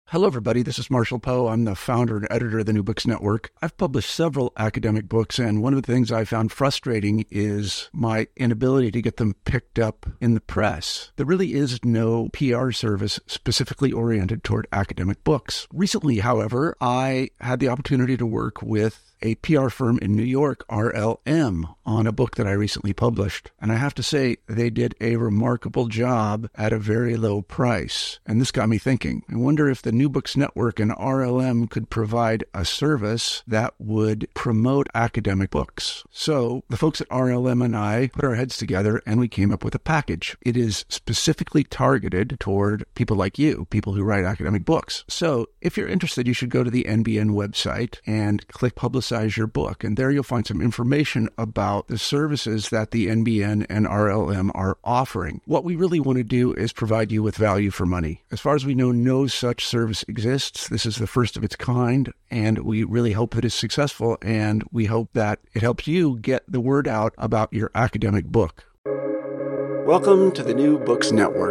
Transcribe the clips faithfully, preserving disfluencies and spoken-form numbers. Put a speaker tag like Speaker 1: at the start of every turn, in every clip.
Speaker 1: Hello, everybody. This is Marshall Poe. I'm the founder and editor of the New Books Network. I've published several academic books, and one of the things I found frustrating is my inability to get them picked up in the press. There really is no P R service specifically oriented toward academic books. Recently, however, I had the opportunity to work with a P R firm in New York, R L M, on a book that I recently published. And I have to say, they did a remarkable job at a very low price. And this got me thinking. I wonder if the New Books Network and R L M could provide a service that would promote academic books. So the folks at R L M and I put our heads together and we came up with a package. It is specifically targeted toward people like you, people who write academic books. So if you're interested, you should go to the N B N website and click Publicize your book. And there you'll find some information about the services that the N B N and R L M are offering. What we really want to do is provide you with value for money. As far as we know, no such service exists. This is the first of its kind, and we really hope that it's successful, and we hope that it helps you get the word out about your academic book. Welcome to the New Books Network.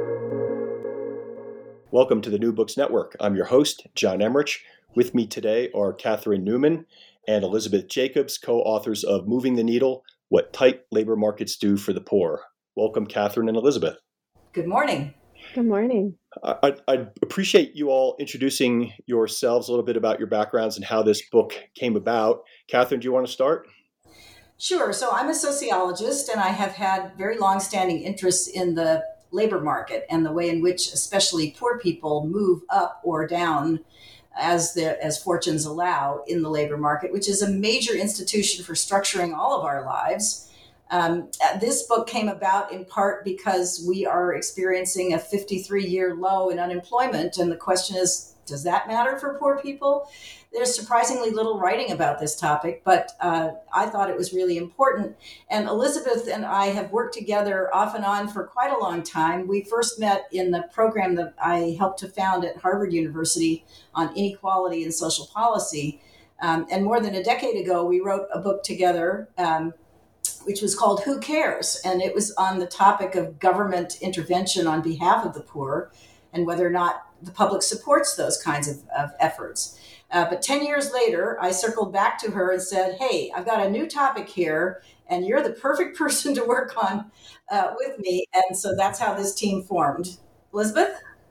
Speaker 2: Welcome to the New Books Network. I'm your host, John Emmerich. With me today are Catherine Newman and Elizabeth Jacobs, co-authors of Moving the Needle, What Tight Labor Markets Do for the Poor. Welcome, Catherine and Elizabeth.
Speaker 3: Good morning.
Speaker 4: Good morning.
Speaker 2: I, I'd appreciate you all introducing yourselves, a little bit about your backgrounds and how this book came about. Catherine, do you want to start?
Speaker 3: Sure. So I'm a sociologist, and I have had very long-standing interests in the labor market and the way in which especially poor people move up or down as the as fortunes allow in the labor market, which is a major institution for structuring all of our lives. Um, this book came about in part because we are experiencing a fifty-three-year low in unemployment, and the question is, does that matter for poor people? There's surprisingly little writing about this topic, but uh, I thought it was really important. And Elizabeth and I have worked together off and on for quite a long time. We first met in the program that I helped to found at Harvard University on inequality and social policy. Um, and more than a decade ago, we wrote a book together, um, which was called Who Cares? And it was on the topic of government intervention on behalf of the poor and whether or not the public supports those kinds of, of efforts. Uh, but ten years later, I circled back to her and said, hey, I've got a new topic here, and you're the perfect person to work on uh, with me. And so that's how this team formed. Elizabeth?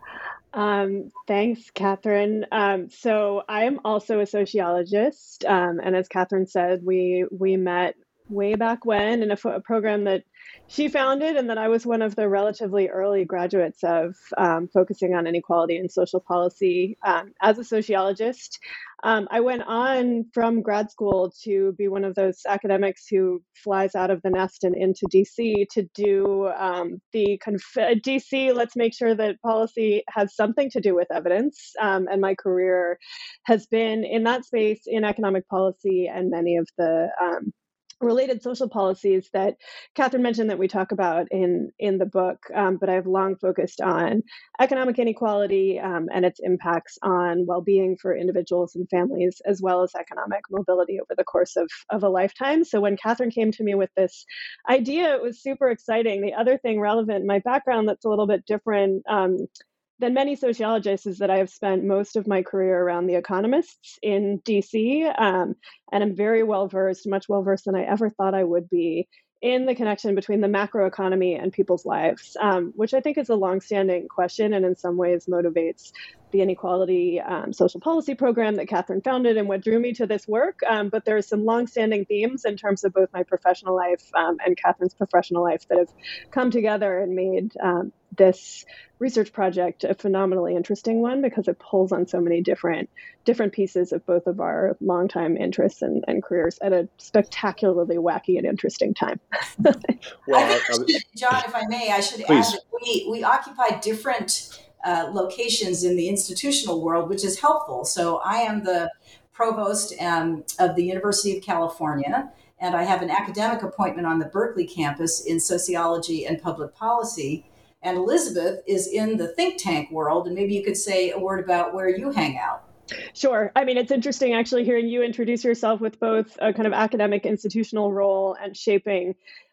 Speaker 4: Um, thanks, Catherine. Um, so I'm also a sociologist. Um, and as Catherine said, we we met way back when in a, a program that she founded and that I was one of the relatively early graduates of, um, focusing on inequality and social policy. Um, as a sociologist, um, I went on from grad school to be one of those academics who flies out of the nest and into D C to do um, the conf- D C, let's make sure that policy has something to do with evidence. Um, and my career has been in that space in economic policy and many of the um, related social policies that Catherine mentioned that we talk about in, in the book, um, but I've long focused on economic inequality um, and its impacts on well-being for individuals and families, as well as economic mobility over the course of, of a lifetime. So when Catherine came to me with this idea, it was super exciting. The other thing relevant in my background that's a little bit different um, than many sociologists is that I have spent most of my career around the economists in D C, um, and I'm very well versed, much well versed than I ever thought I would be, in the connection between the macroeconomy and people's lives, um, which I think is a longstanding question and in some ways motivates the inequality um, social policy program that Catherine founded and what drew me to this work. Um, but there are some longstanding themes in terms of both my professional life um, and Catherine's professional life that have come together and made um, this research project a phenomenally interesting one because it pulls on so many different different pieces of both of our longtime interests and, and careers at a spectacularly wacky and interesting time.
Speaker 3: well, I think I should, John, if I may, I should
Speaker 2: please.
Speaker 3: add that we, we occupy different uh, locations in the institutional world, which is helpful. So I am the provost um, of the University of California, and I have an academic appointment on the Berkeley campus in sociology and public policy. And Elizabeth is in the think tank world, and maybe you could say a word about where you hang out.
Speaker 4: Sure. I mean, it's interesting actually hearing you introduce yourself with both a kind of academic institutional role and shaping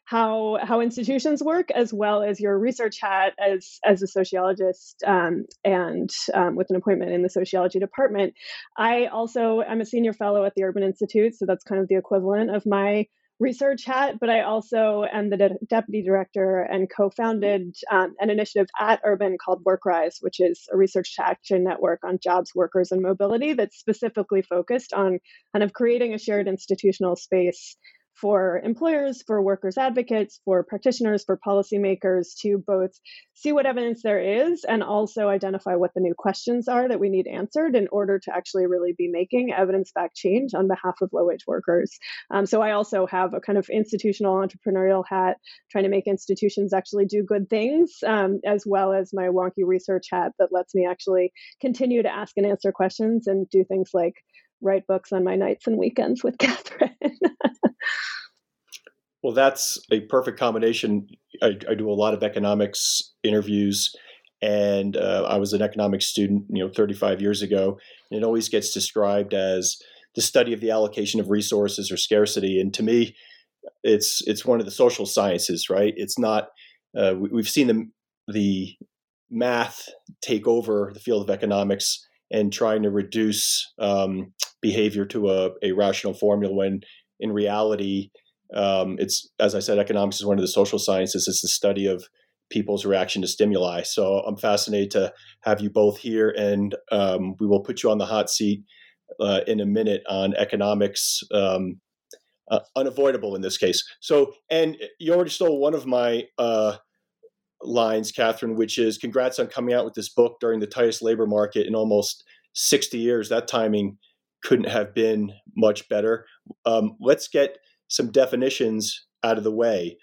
Speaker 4: how how institutions work, as well as your research hat as as a sociologist um, and um, with an appointment in the sociology department. I also am a senior fellow at the Urban Institute, so that's kind of the equivalent of my research hat, but I also am the de- deputy director and co-founded um, an initiative at Urban called WorkRise, which is a research to action network on jobs, workers, and mobility that's specifically focused on kind of creating a shared institutional space for employers, for workers' advocates, for practitioners, for policymakers to both see what evidence there is and also identify what the new questions are that we need answered in order to actually really be making evidence-backed change on behalf of low-wage workers. Um, so I also have a kind of institutional entrepreneurial hat, trying to make institutions actually do good things, um, as well as my wonky research hat that lets me actually continue to ask and answer questions and do things like write books on my nights and weekends with Catherine.
Speaker 2: Well, that's a perfect combination. I, I do a lot of economics interviews, and uh, I was an economics student, you know, thirty-five years ago. And it always gets described as the study of the allocation of resources or scarcity. And to me, it's it's one of the social sciences, right? It's not. Uh, we, we've seen the the math take over the field of economics and trying to reduce um, behavior to a, a rational formula when in reality. Um, it's, as I said, economics is one of the social sciences. It's the study of people's reaction to stimuli. So I'm fascinated to have you both here, and um, we will put you on the hot seat uh, in a minute on economics, um, uh, unavoidable in this case. So, and you already stole one of my uh, lines, Catherine, which is congrats on coming out with this book during the tightest labor market in almost sixty years. That timing couldn't have been much better. Um, let's get some definitions out of the way.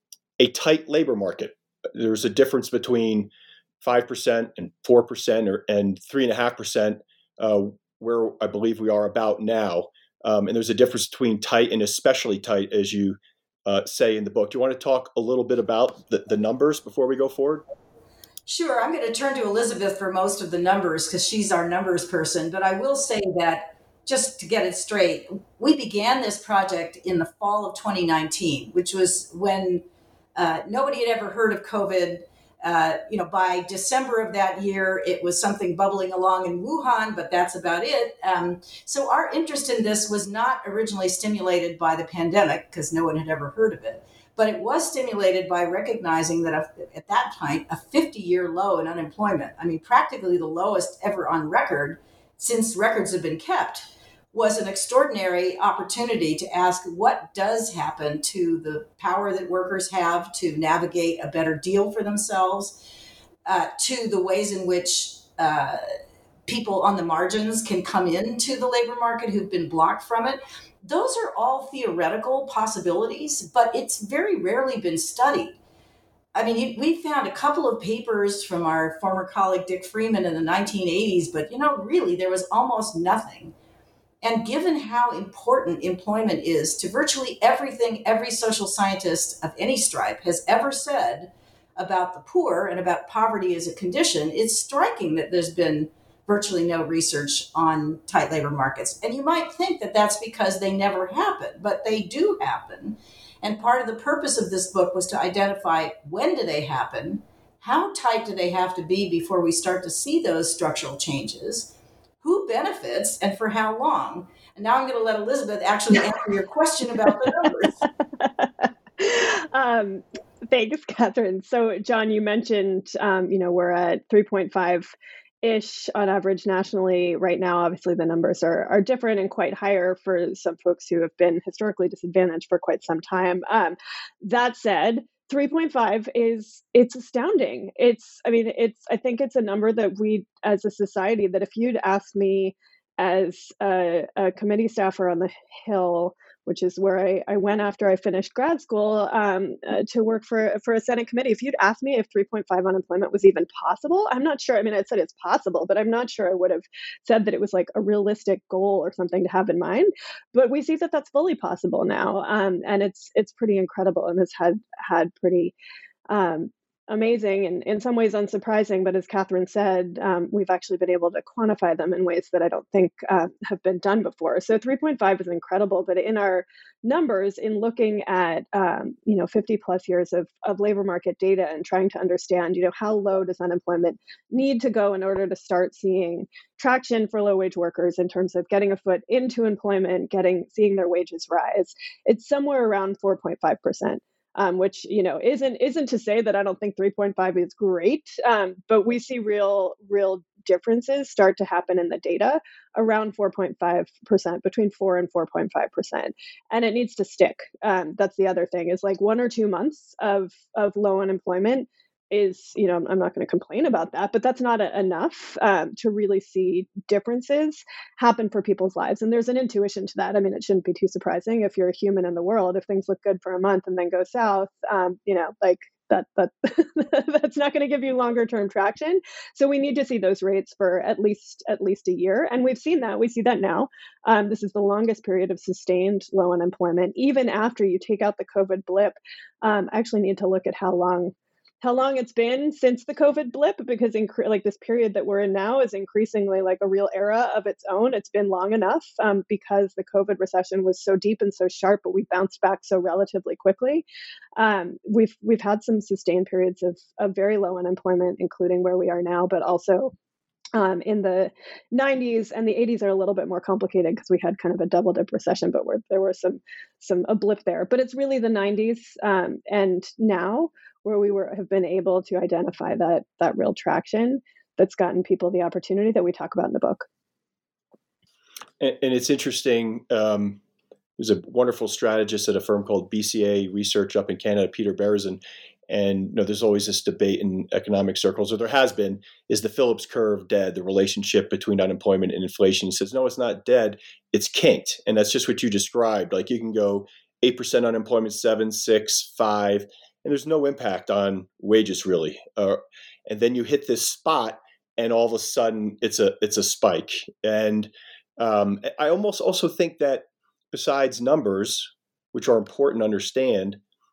Speaker 2: A tight labor market. There's a difference between five percent and four percent or, and three point five percent uh, where I believe we are about now. Um, and there's a difference between tight and especially tight, as you uh, say in the book. Do you want to talk a little bit about the, the numbers before we go forward?
Speaker 3: Sure. I'm going to turn to Elizabeth for most of the numbers because she's our numbers person. But I will say that just to get it straight, we began this project in the fall of twenty nineteen, which was when uh, nobody had ever heard of COVID. Uh, you know, by December of that year, it was something bubbling along in Wuhan, but that's about it. Um, so our interest in this was not originally stimulated by the pandemic because no one had ever heard of it, but it was stimulated by recognizing that at that point, a fifty-year low in unemployment, I mean, practically the lowest ever on record since records have been kept, was an extraordinary opportunity to ask what does happen to the power that workers have to navigate a better deal for themselves, uh, to the ways in which uh, people on the margins can come into the labor market who've been blocked from it. Those are all theoretical possibilities, but it's very rarely been studied. I mean, we found a couple of papers from our former colleague Dick Freeman in the nineteen eighties, but, you know, really there was almost nothing. And given how important employment is to virtually everything every social scientist of any stripe has ever said about the poor and about poverty as a condition, it's striking that there's been virtually no research on tight labor markets. And you might think that that's because they never happen, but they do happen. And part of the purpose of this book was to identify when do they happen, how tight do they have to be before we start to see those structural changes, who benefits, and for how long. And now I'm going to let Elizabeth actually answer your question about the
Speaker 4: numbers. um, thanks, Catherine. So, John, you mentioned, um, you know, we're at three point five-ish on average nationally right now. Obviously, the numbers are, are different and quite higher for some folks who have been historically disadvantaged for quite some time. Um, that said, three point five is, it's astounding. It's, I mean, it's, I think it's a number that we, as a society, that if you'd asked me as a, a committee staffer on the Hill, which is where I, I went after I finished grad school um, uh, to work for, for a Senate committee, if you'd asked me if three point five unemployment was even possible, I'm not sure. I mean, I said it's possible, but I'm not sure I would have said that it was like a realistic goal or something to have in mind. But we see that that's fully possible now. Um, and it's it's pretty incredible and has had, had pretty um, amazing and in some ways unsurprising. But as Catherine said, um, we've actually been able to quantify them in ways that I don't think uh, have been done before. So three point five is incredible. But in our numbers, in looking at um, you know fifty plus years of, of labor market data and trying to understand you know how low does unemployment need to go in order to start seeing traction for low wage workers in terms of getting a foot into employment, getting seeing their wages rise, it's somewhere around four point five percent. Um, which you know isn't isn't to say that I don't think three point five is great, um, but we see real real differences start to happen in the data around four point five percent, between four and four point five percent, and it needs to stick. Um, that's the other thing is like one or two months of of low unemployment is, you know, I'm not going to complain about that, but that's not a, enough um, to really see differences happen for people's lives. And there's an intuition to that. I mean, it shouldn't be too surprising if you're a human in the world, if things look good for a month and then go south, um, you know, like that, that that's not going to give you longer term traction. So we need to see those rates for at least at least a year. And we've seen that. We see that now. Um, this is the longest period of sustained low unemployment, even after you take out the COVID blip. Um, I actually need to look at how long how long it's been since the COVID blip, because inc- like this period that we're in now is increasingly like a real era of its own. It's been long enough um, because the COVID recession was so deep and so sharp, but we bounced back so relatively quickly. Um, we've we've had some sustained periods of, of very low unemployment, including where we are now, but also Um, in the nineties and the eighties are a little bit more complicated because we had kind of a double dip recession, but where there was some some a blip there. But it's really the nineties um, and now where we were have been able to identify that that real traction that's gotten people the opportunity that we talk about in the book.
Speaker 2: And, and it's interesting. Um, there's a wonderful strategist at a firm called B C A Research up in Canada, Peter Berezin. And you know, there's always this debate in economic circles, or there has been, is the Phillips curve dead, the relationship between unemployment and inflation? He says, no, it's not dead. It's kinked. And that's just what you described. Like you can go eight percent unemployment, seven, six, five, and there's no impact on wages really. Uh, and then you hit this spot and all of a sudden it's a, it's a spike. And um, I almost also think that besides numbers, which are important to understand,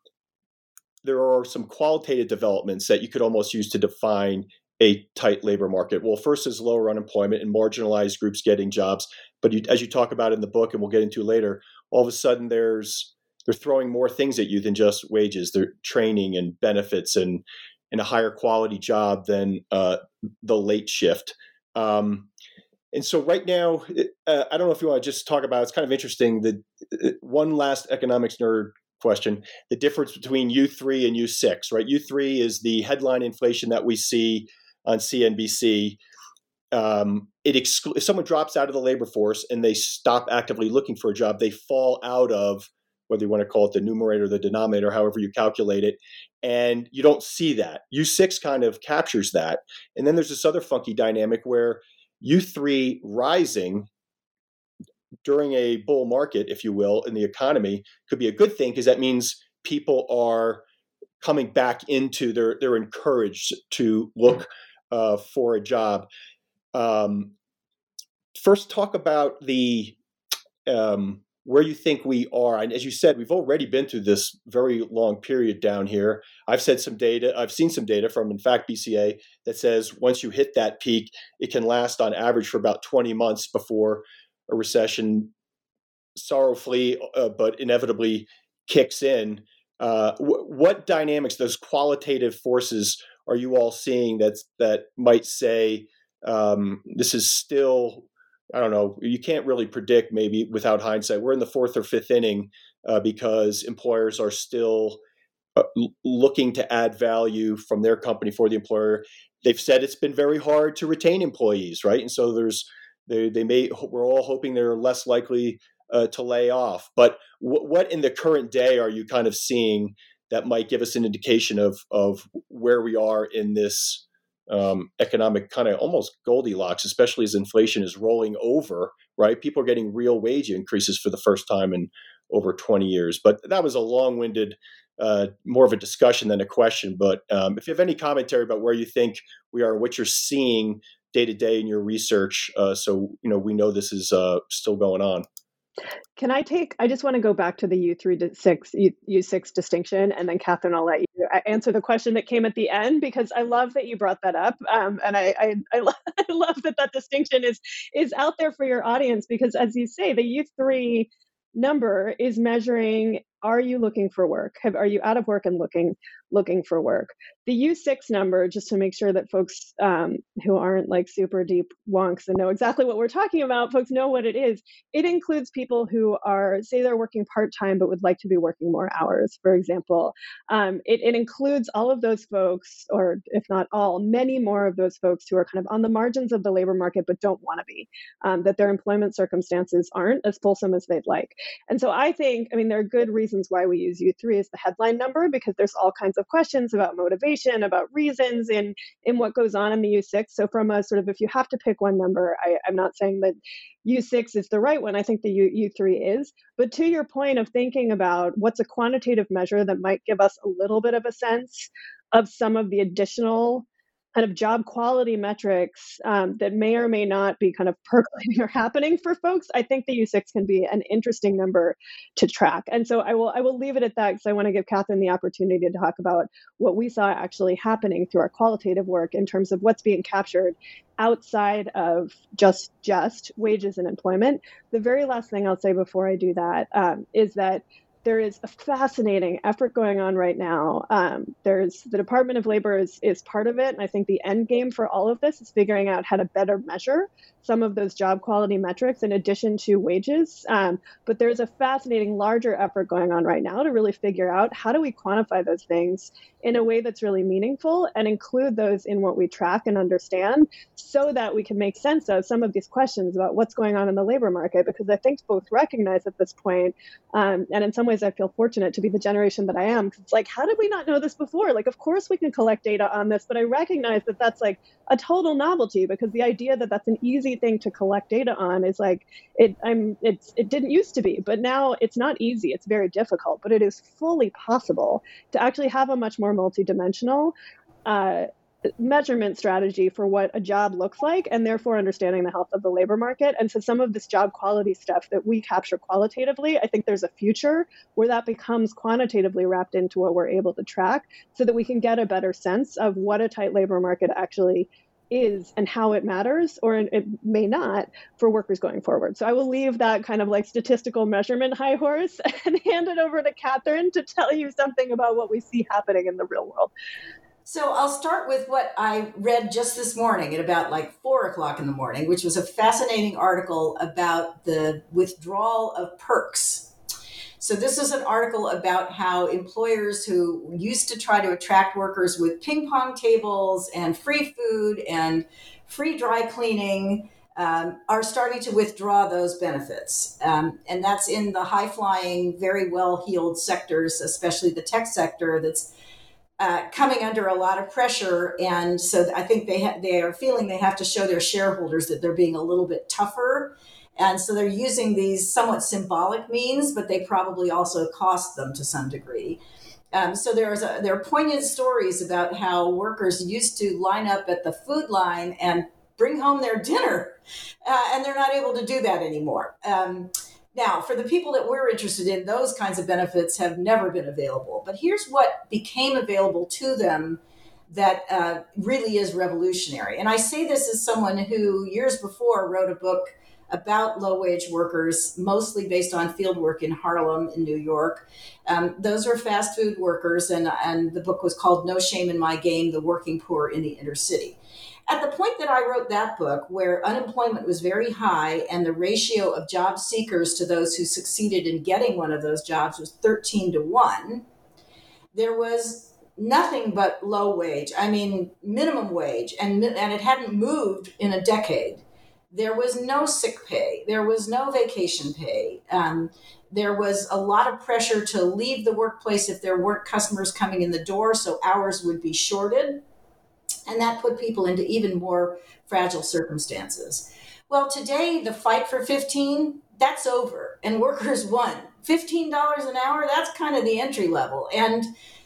Speaker 2: there are some qualitative developments that you could almost use to define a tight labor market. Well, first is lower unemployment and marginalized groups getting jobs. But you, as you talk about in the book, and we'll get into later, all of a sudden there's they're throwing more things at you than just wages. They're training and benefits and, and a higher quality job than uh, the late shift. Um, and so right now, uh, I don't know if you want to just talk about, it's kind of interesting, that uh, one last economics nerd question, the difference between U three and U six, right? U three is the headline inflation that we see on C N B C. Um, it exclu- if someone drops out of the labor force and they stop actively looking for a job, they fall out of, whether you want to call it the numerator or the denominator, however you calculate it, and you don't see that. U six kind of captures that. And then there's this other funky dynamic where U three rising during a bull market, if you will, in the economy could be a good thing, because that means people are coming back into their, they're encouraged to look uh, for a job. Um, first, talk about the um, where you think we are. And as you said, we've already been through this very long period down here. I've said some data, I've seen some data from, in fact, B C A that says once you hit that peak, it can last on average for about twenty months before a recession sorrowfully, uh, but inevitably kicks in. Uh, wh- what dynamics, those qualitative forces, are you all seeing that's, that might say um, this is still, I don't know, you can't really predict maybe without hindsight. We're in the fourth or fifth inning uh, because employers are still uh, l- looking to add value from their company for the employer. They've said it's been very hard to retain employees, right? And so there's They, they may. We're all hoping they're less likely uh, to lay off. But w- what in the current day are you kind of seeing that might give us an indication of of where we are in this um, economic kind of almost Goldilocks, especially as inflation is rolling over, right? People are getting real wage increases for the first time in over twenty years. But that was a long-winded, uh, more of a discussion than a question. But um, if you have any commentary about where you think we are, what you're seeing day to day in your research, uh, so you know we know this is uh, still going on.
Speaker 4: Can I take, I just want to go back to the U three to six, U six distinction, and then Catherine, I'll let you answer the question that came at the end, because I love that you brought that up. Um, and I, I, I, love, I love that that distinction is, is out there for your audience, because as you say, the U three number is measuring, are you looking for work? Have, are you out of work and looking looking for work? The U six number, just to make sure that folks um, who aren't like super deep wonks and know exactly what we're talking about, folks know what it is. It includes people who are, say they're working part-time but would like to be working more hours, for example. Um, it, it includes all of those folks, or if not all, many more of those folks who are kind of on the margins of the labor market but don't want to be, um, that their employment circumstances aren't as fulsome as they'd like. And so I think, I mean, there are good reasons why we use U three as the headline number, because there's all kinds of questions about motivation, about reasons in, in what goes on in the U six. So from a sort of, if you have to pick one number, I, I'm not saying that U six is the right one. I think the U, U3 is. But to your point of thinking about what's a quantitative measure that might give us a little bit of a sense of some of the additional kind of job quality metrics um, that may or may not be kind of percolating or happening for folks, I think the U six can be an interesting number to track. And so I will I will leave it at that, because I want to give Catherine the opportunity to talk about what we saw actually happening through our qualitative work in terms of what's being captured outside of just just wages and employment. The very last thing I'll say before I do that um, is that there is a fascinating effort going on right now. Um, there's the Department of Labor is, is part of it. And I think the end game for all of this is figuring out how to better measure some of those job quality metrics in addition to wages. Um, but there's a fascinating larger effort going on right now to really figure out how do we quantify those things in a way that's really meaningful and include those in what we track and understand, so that we can make sense of some of these questions about what's going on in the labor market. Because I think both recognize at this point, um, and in some ways I feel fortunate to be the generation that I am, because it's like, how did we not know this before? Like, of course we can collect data on this, but I recognize that that's like a total novelty, because the idea that that's an easy thing to collect data on is like, it I'm it's it didn't used to be, but now it's not easy, it's very difficult, but it is fully possible to actually have a much more multidimensional uh, measurement strategy for what a job looks like, and therefore understanding the health of the labor market. And so some of this job quality stuff that we capture qualitatively, I think there's a future where that becomes quantitatively wrapped into what we're able to track, so that we can get a better sense of what a tight labor market actually is and how it matters, or it may not, for workers going forward. So I will leave that kind of like statistical measurement high horse and hand it over to Catherine to tell you something about what we see happening in the real world.
Speaker 3: So I'll start with what I read just this morning at about like four o'clock in the morning, which was a fascinating article about the withdrawal of perks. So this is an article about how employers who used to try to attract workers with ping pong tables and free food and free dry cleaning um, are starting to withdraw those benefits. Um, and that's in the high-flying, very well-heeled sectors, especially the tech sector, that's Uh, coming under a lot of pressure. And so I think they ha- they are feeling they have to show their shareholders that they're being a little bit tougher. And so they're using these somewhat symbolic means, but they probably also cost them to some degree. Um, so there's a, there are poignant stories about how workers used to line up at the food line and bring home their dinner, uh, and they're not able to do that anymore. Um, Now, for the people that we're interested in, those kinds of benefits have never been available. But here's what became available to them that uh, really is revolutionary. And I say this as someone who years before wrote a book about low-wage workers, mostly based on field work in Harlem in New York. Um, those are fast food workers, and, and the book was called No Shame in My Game, The Working Poor in the Inner City. At the point that I wrote that book, where unemployment was very high and the ratio of job seekers to those who succeeded in getting one of those jobs was thirteen to one, there was nothing but low wage. I mean, minimum wage, and, and it hadn't moved in a decade. There was no sick pay. There was no vacation pay. Um, there was a lot of pressure to leave the workplace if there weren't customers coming in the door, so hours would be shorted. And that put people into even more fragile circumstances. Well, today, the fight for fifteen, that's over, and workers won. fifteen dollars an hour, that's kind of the entry level. And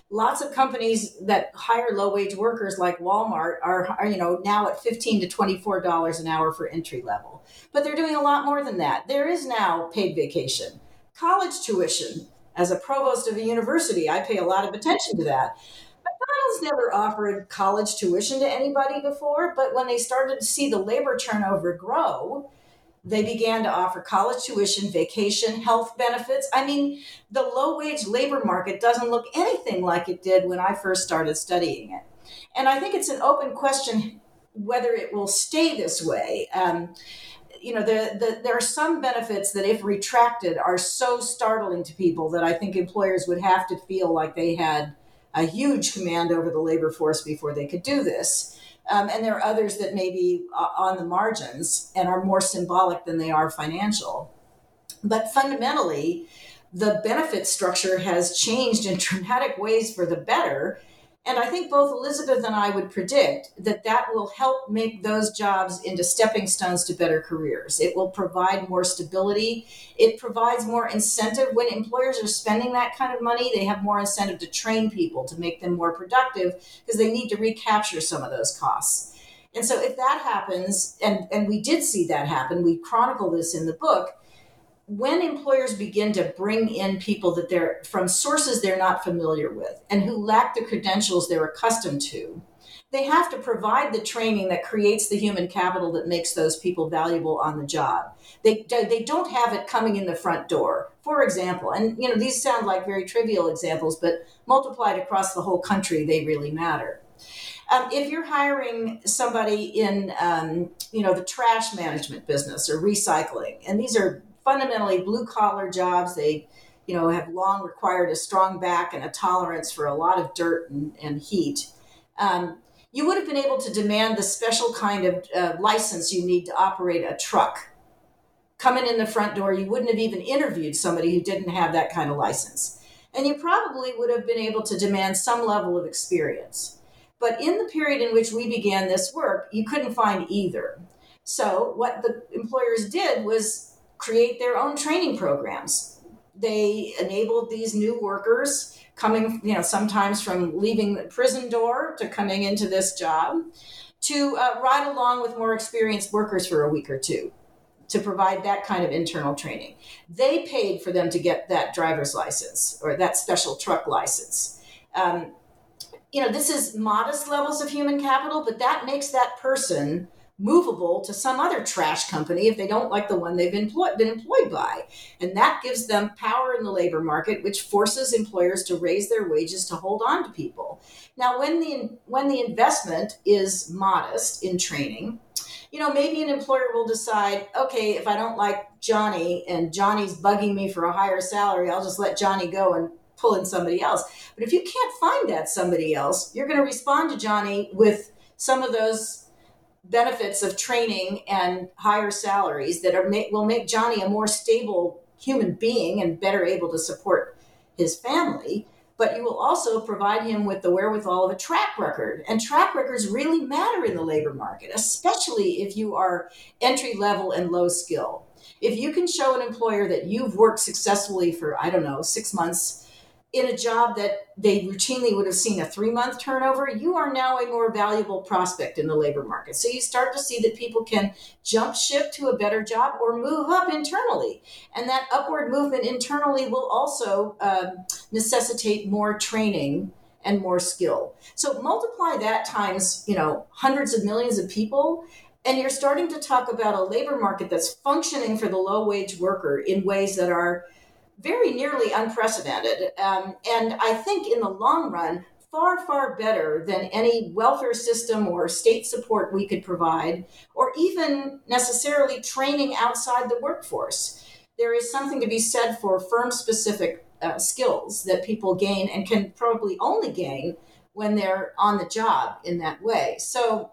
Speaker 3: lots of companies that hire low-wage workers like Walmart are, are, you know, now at fifteen to twenty-four dollars an hour for entry level. But they're doing a lot more than that. There is now paid vacation, college tuition. As a provost of a university, I pay a lot of attention to that. McDonald's never offered college tuition to anybody before, but when they started to see the labor turnover grow, they began to offer college tuition, vacation, health benefits. I mean, the low-wage labor market doesn't look anything like it did when I first started studying it. And I think it's an open question whether it will stay this way. Um, you know, the, the, there are some benefits that, if retracted, are so startling to people that I think employers would have to feel like they had a huge command over the labor force before they could do this. Um, and there are others that may be uh, on the margins and are more symbolic than they are financial. But fundamentally, the benefit structure has changed in dramatic ways for the better. And I think both Elizabeth and I would predict that that will help make those jobs into stepping stones to better careers. It will provide more stability. It provides more incentive. When employers are spending that kind of money, they have more incentive to train people, to make them more productive, because they need to recapture some of those costs. And so if that happens, and, and we did see that happen, we chronicle this in the book, when employers begin to bring in people that they're from sources they're not familiar with and who lack the credentials they're accustomed to, they have to provide the training that creates the human capital that makes those people valuable on the job. They, they don't have it coming in the front door. For example, and you know, these sound like very trivial examples, but multiplied across the whole country, they really matter. Um, if you're hiring somebody in, um, you know, the trash management business or recycling, and these are fundamentally blue-collar jobs. They, you know, have long required a strong back and a tolerance for a lot of dirt and, and heat. Um, you would have been able to demand the special kind of uh, license you need to operate a truck. Coming in the front door, you wouldn't have even interviewed somebody who didn't have that kind of license. And you probably would have been able to demand some level of experience. But in the period in which we began this work, you couldn't find either. So what the employers did was create their own training programs. They enabled these new workers coming, you know, sometimes from leaving the prison door to coming into this job, to uh, ride along with more experienced workers for a week or two to provide that kind of internal training. They paid for them to get that driver's license or that special truck license. Um, you know, this is modest levels of human capital, but that makes that person movable to some other trash company if they don't like the one they've employed, been employed by. And that gives them power in the labor market, which forces employers to raise their wages to hold on to people. Now, when the when the investment is modest in training, you know, maybe an employer will decide, okay, if I don't like Johnny and Johnny's bugging me for a higher salary, I'll just let Johnny go and pull in somebody else. But if you can't find that somebody else, you're going to respond to Johnny with some of those benefits of training and higher salaries that are will make Johnny a more stable human being and better able to support his family. But you will also provide him with the wherewithal of a track record. And track records really matter in the labor market, especially if you are entry level and low skill. If you can show an employer that you've worked successfully for, I don't know, six months in a job that they routinely would have seen a three-month turnover, you are now a more valuable prospect in the labor market. So you start to see that people can jump ship to a better job or move up internally. And that upward movement internally will also um, necessitate more training and more skill. So multiply that times, you know, hundreds of millions of people, and you're starting to talk about a labor market that's functioning for the low-wage worker in ways that are very nearly unprecedented. Um, and I think in the long run, far, far better than any welfare system or state support we could provide, or even necessarily training outside the workforce. There is something to be said for firm-specific uh, skills that people gain and can probably only gain when they're on the job in that way. So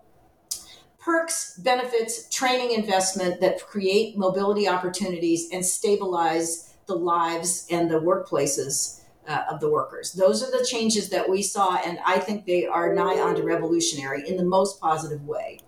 Speaker 3: perks, benefits, training investment that create mobility opportunities and stabilize the lives and the workplaces uh, of the workers. Those are the changes that we saw, and I think they are nigh onto revolutionary in the most positive way.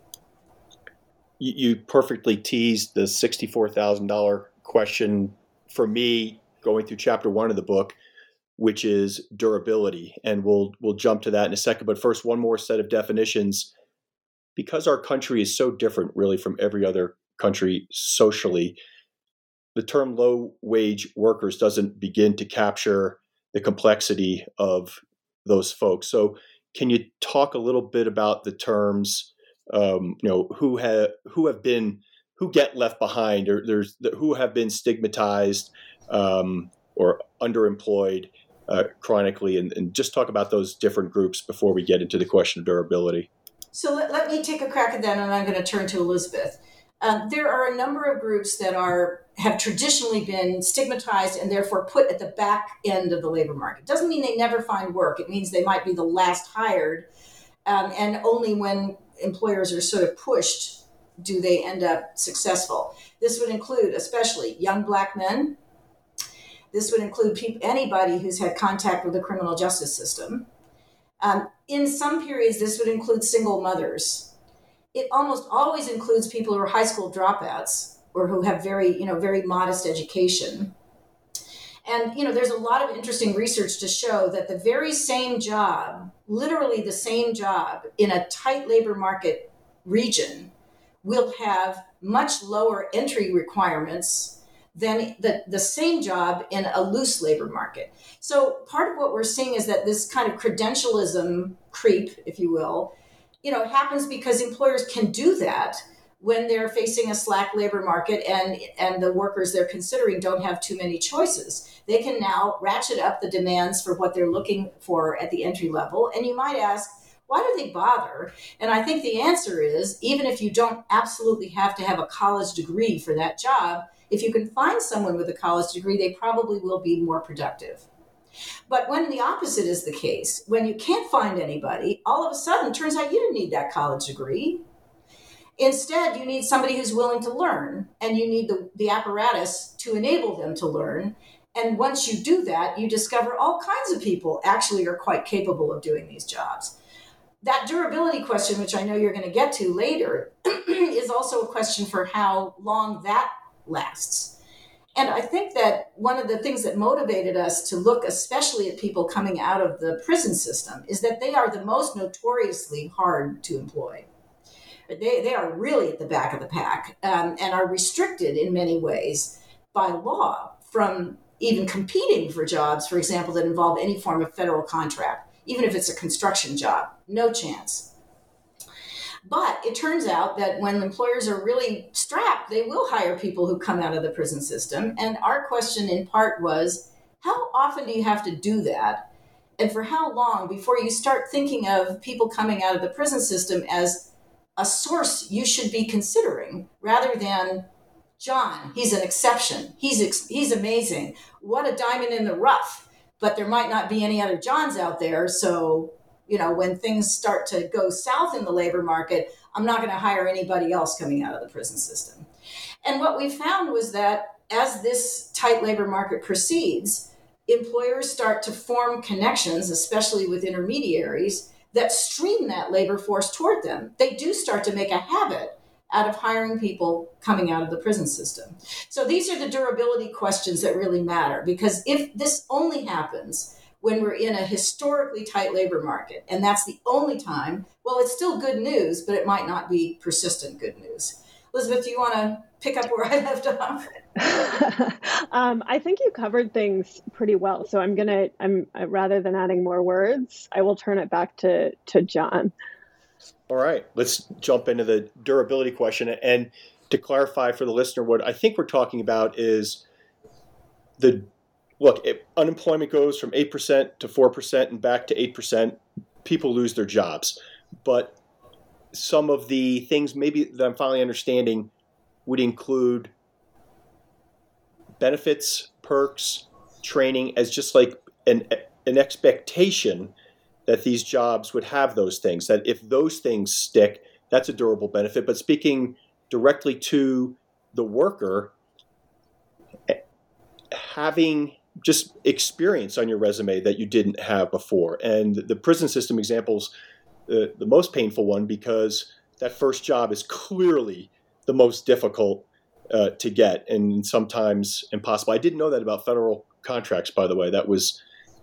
Speaker 2: You, you perfectly teased the sixty-four thousand dollars question for me going through chapter one of the book. which is durability. And we'll we'll jump to that in a second. But first, one more set of definitions. Because our country is so different, really, from every other country socially, the term low-wage workers doesn't begin to capture the complexity of those folks. So can you talk a little bit about the terms, um, you know, who have who have been who get left behind, or there's who have been stigmatized um, or underemployed uh, chronically, and, and just talk about those different groups before we get into the question of durability.
Speaker 3: So let, let me take a crack at that, and I'm going to turn to Elizabeth. Um, there are a number of groups that are have traditionally been stigmatized and therefore put at the back end of the labor market. Doesn't mean they never find work. It means they might be the last hired, um, and only when employers are sort of pushed do they end up successful. This would include especially young Black men. This would include people, anybody who's had contact with the criminal justice system. Um, in some periods, this would include single mothers. It almost always includes people who are high school dropouts or who have very, you know, very modest education. And, you know, there's a lot of interesting research to show that the very same job, literally the same job in a tight labor market region will have much lower entry requirements than the, the same job in a loose labor market. So part of what we're seeing is that this kind of credentialism creep, if you will, you know, happens because employers can do that when they're facing a slack labor market and, and the workers they're considering don't have too many choices. They can now ratchet up the demands for what they're looking for at the entry level. And you might ask, why do they bother? And I think the answer is, even if you don't absolutely have to have a college degree for that job, if you can find someone with a college degree, they probably will be more productive. But when the opposite is the case, when you can't find anybody, all of a sudden, it turns out you didn't need that college degree. Instead, you need somebody who's willing to learn, and you need the, the apparatus to enable them to learn. And once you do that, you discover all kinds of people actually are quite capable of doing these jobs. That durability question, which I know you're going to get to later, is also a question for how long that lasts. And I think that one of the things that motivated us to look especially at people coming out of the prison system is that they are the most notoriously hard to employ. They, they are really at the back of the pack um, and are restricted in many ways by law from even competing for jobs, for example, that involve any form of federal contract, even if it's a construction job. No chance. But it turns out that when employers are really strapped, they will hire people who come out of the prison system. And our question in part was, how often do you have to do that? And for how long before you start thinking of people coming out of the prison system as a source you should be considering, rather than, John, he's an exception. He's ex- he's amazing. What a diamond in the rough. But there might not be any other Johns out there, so you know, when things start to go south in the labor market, I'm not going to hire anybody else coming out of the prison system. And what we found was that as this tight labor market proceeds, employers start to form connections, especially with intermediaries, that stream that labor force toward them. They do start to make a habit out of hiring people coming out of the prison system. So these are the durability questions that really matter, because if this only happens when we're in a historically tight labor market, and that's the only time, well, it's still good news, but it might not be persistent good news. Elizabeth, do you want to pick up where I left off?
Speaker 4: um, I think you covered things pretty well. So I'm going to, I'm rather than adding more words, I will turn it back to, to John.
Speaker 2: All right, let's jump into the durability question. And to clarify for the listener, what I think we're talking about is the Look, if unemployment goes from eight percent to four percent and back to eight percent. People lose their jobs. But some of the things maybe that I'm finally understanding would include benefits, perks, training as just like an, an expectation that these jobs would have those things, that if those things stick, that's a durable benefit. But speaking directly to the worker, having just experience on your resume that you didn't have before. And the prison system example's uh, the most painful one, because that first job is clearly the most difficult uh, to get and sometimes impossible. I didn't know that about federal contracts, by the way. That was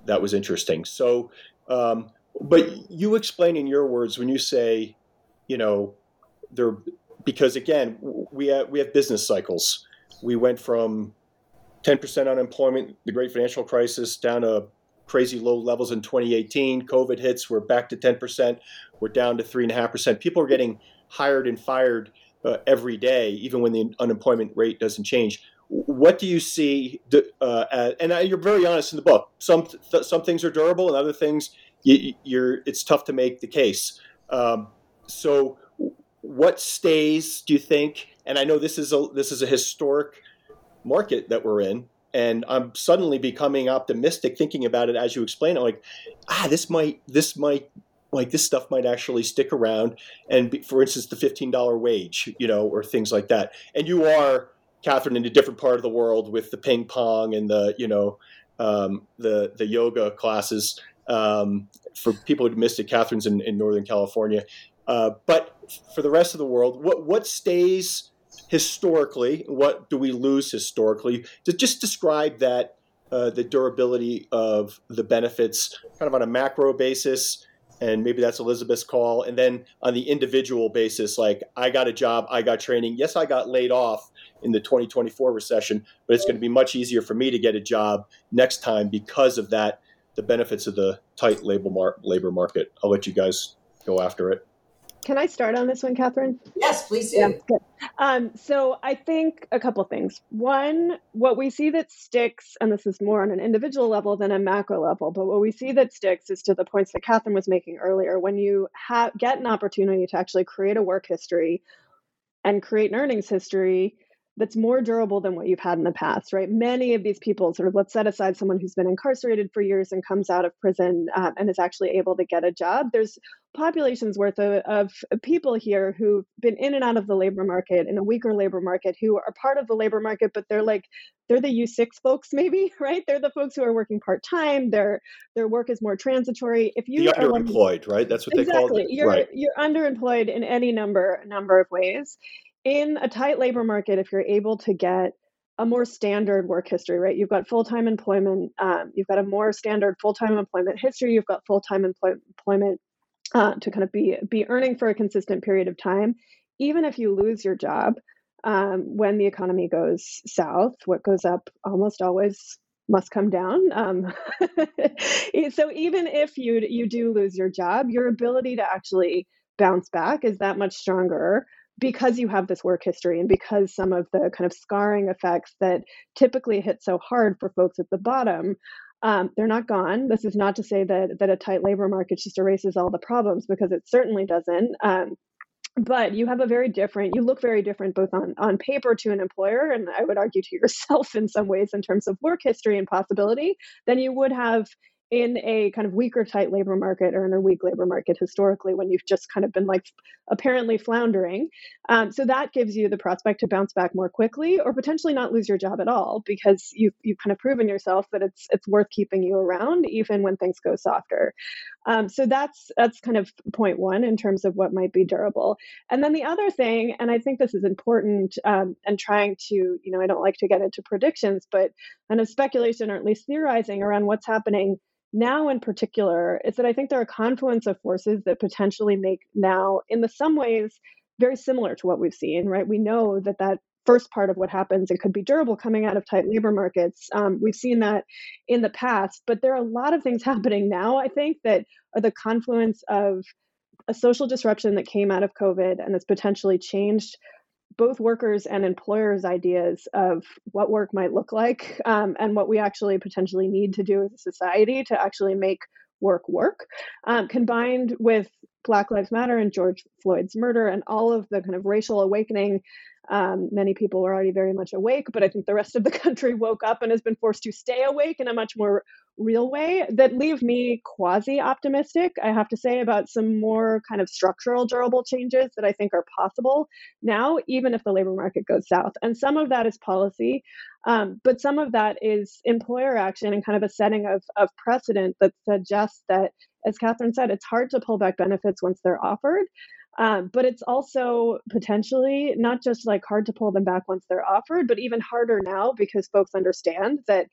Speaker 2: that was interesting. So, um, but you explain in your words when you say, you know, there, because again, we have, we have business cycles. We went from ten percent unemployment, the great financial crisis, down to crazy low levels in twenty eighteen. COVID hits, we're back to ten percent. We're down to three and a half percent. People are getting hired and fired uh, every day, even when the unemployment rate doesn't change. What do you see? Uh, as, and you're very honest in the book. Some th- some things are durable, and other things you, you're. It's tough to make the case. Um, so, what stays? Do you think? And I know this is a this is a historic market that we're in, and I'm suddenly becoming optimistic thinking about it as you explain it. Like, ah, this might this might like this stuff might actually stick around. And be, for instance, the fifteen dollars wage, you know, or things like that. And you are, Catherine, in a different part of the world with the ping pong and the, you know, um, the the yoga classes. Um, for people who missed it, Catherine's in, in Northern California. Uh, but for the rest of the world, what what stays historically? What do we lose historically? To just describe that uh, the durability of the benefits, kind of on a macro basis. And maybe that's Elizabeth's call. And then on the individual basis, like I got a job, I got training. Yes, I got laid off in the twenty twenty-four recession, but it's going to be much easier for me to get a job next time because of that, the benefits of the tight labor, mar- labor market. I'll let you guys go after it.
Speaker 4: Can I start on this one, Catherine?
Speaker 3: Yes, please do.
Speaker 4: Yeah, good. Um, so I think a couple things. One, what we see that sticks, and this is more on an individual level than a macro level, but what we see that sticks is to the points that Catherine was making earlier. When you ha- get an opportunity to actually create a work history and create an earnings history that's more durable than what you've had in the past, right? Many of these people, sort of, let's set aside someone who's been incarcerated for years and comes out of prison um, and is actually able to get a job. There's populations worth of, of people here who've been in and out of the labor market, in a weaker labor market, who are part of the labor market, but they're like, they're the U six folks maybe, right? They're the folks who are working part-time. Their their work is more transitory. If you
Speaker 2: the
Speaker 4: are
Speaker 2: underemployed, right? That's what
Speaker 4: exactly,
Speaker 2: they call it.
Speaker 4: you're,
Speaker 2: Right.
Speaker 4: You're underemployed in any number, number of ways. In a tight labor market, if you're able to get a more standard work history, right? You've got full-time employment, um, you've got a more standard full-time employment history, you've got full-time employ- employment uh, to kind of be be earning for a consistent period of time. Even if you lose your job um, when the economy goes south, what goes up almost always must come down. Um, so even if you you do lose your job, your ability to actually bounce back is that much stronger, because you have this work history and because some of the kind of scarring effects that typically hit so hard for folks at the bottom, um, they're not gone. This is not to say that that a tight labor market just erases all the problems, because it certainly doesn't. Um, but you have a very different, you look very different both on, on paper to an employer, and I would argue to yourself in some ways in terms of work history and possibility, than you would have in a kind of weaker tight labor market or in a weak labor market historically, when you've just kind of been like apparently floundering. Um, so that gives you the prospect to bounce back more quickly, or potentially not lose your job at all, because you've, you've kind of proven yourself that it's it's worth keeping you around even when things go softer. Um, so that's that's kind of point one in terms of what might be durable. And then the other thing, and I think this is important, um, and trying to, you know, I don't like to get into predictions, but kind of speculation, or at least theorizing around what's happening now in particular, is that I think there are a confluence of forces that potentially make now, in the some ways, very similar to what we've seen, right? We know that that first part of what happens, it could be durable coming out of tight labor markets. Um, we've seen that in the past, but there are a lot of things happening now, I think, that are the confluence of a social disruption that came out of COVID and has potentially changed both workers and employers' ideas of what work might look like, um, and what we actually potentially need to do as a society to actually make work work, um, combined with Black Lives Matter and George Floyd's murder and all of the kind of racial awakening. Um, many people were already very much awake, but I think the rest of the country woke up and has been forced to stay awake in a much more real way, that leave me quasi-optimistic, I have to say, about some more kind of structural, durable changes that I think are possible now, even if the labor market goes south. And some of that is policy, um, but some of that is employer action and kind of a setting of, of precedent that suggests that, as Catherine said, it's hard to pull back benefits once they're offered. Um, but it's also potentially not just like hard to pull them back once they're offered, but even harder now because folks understand that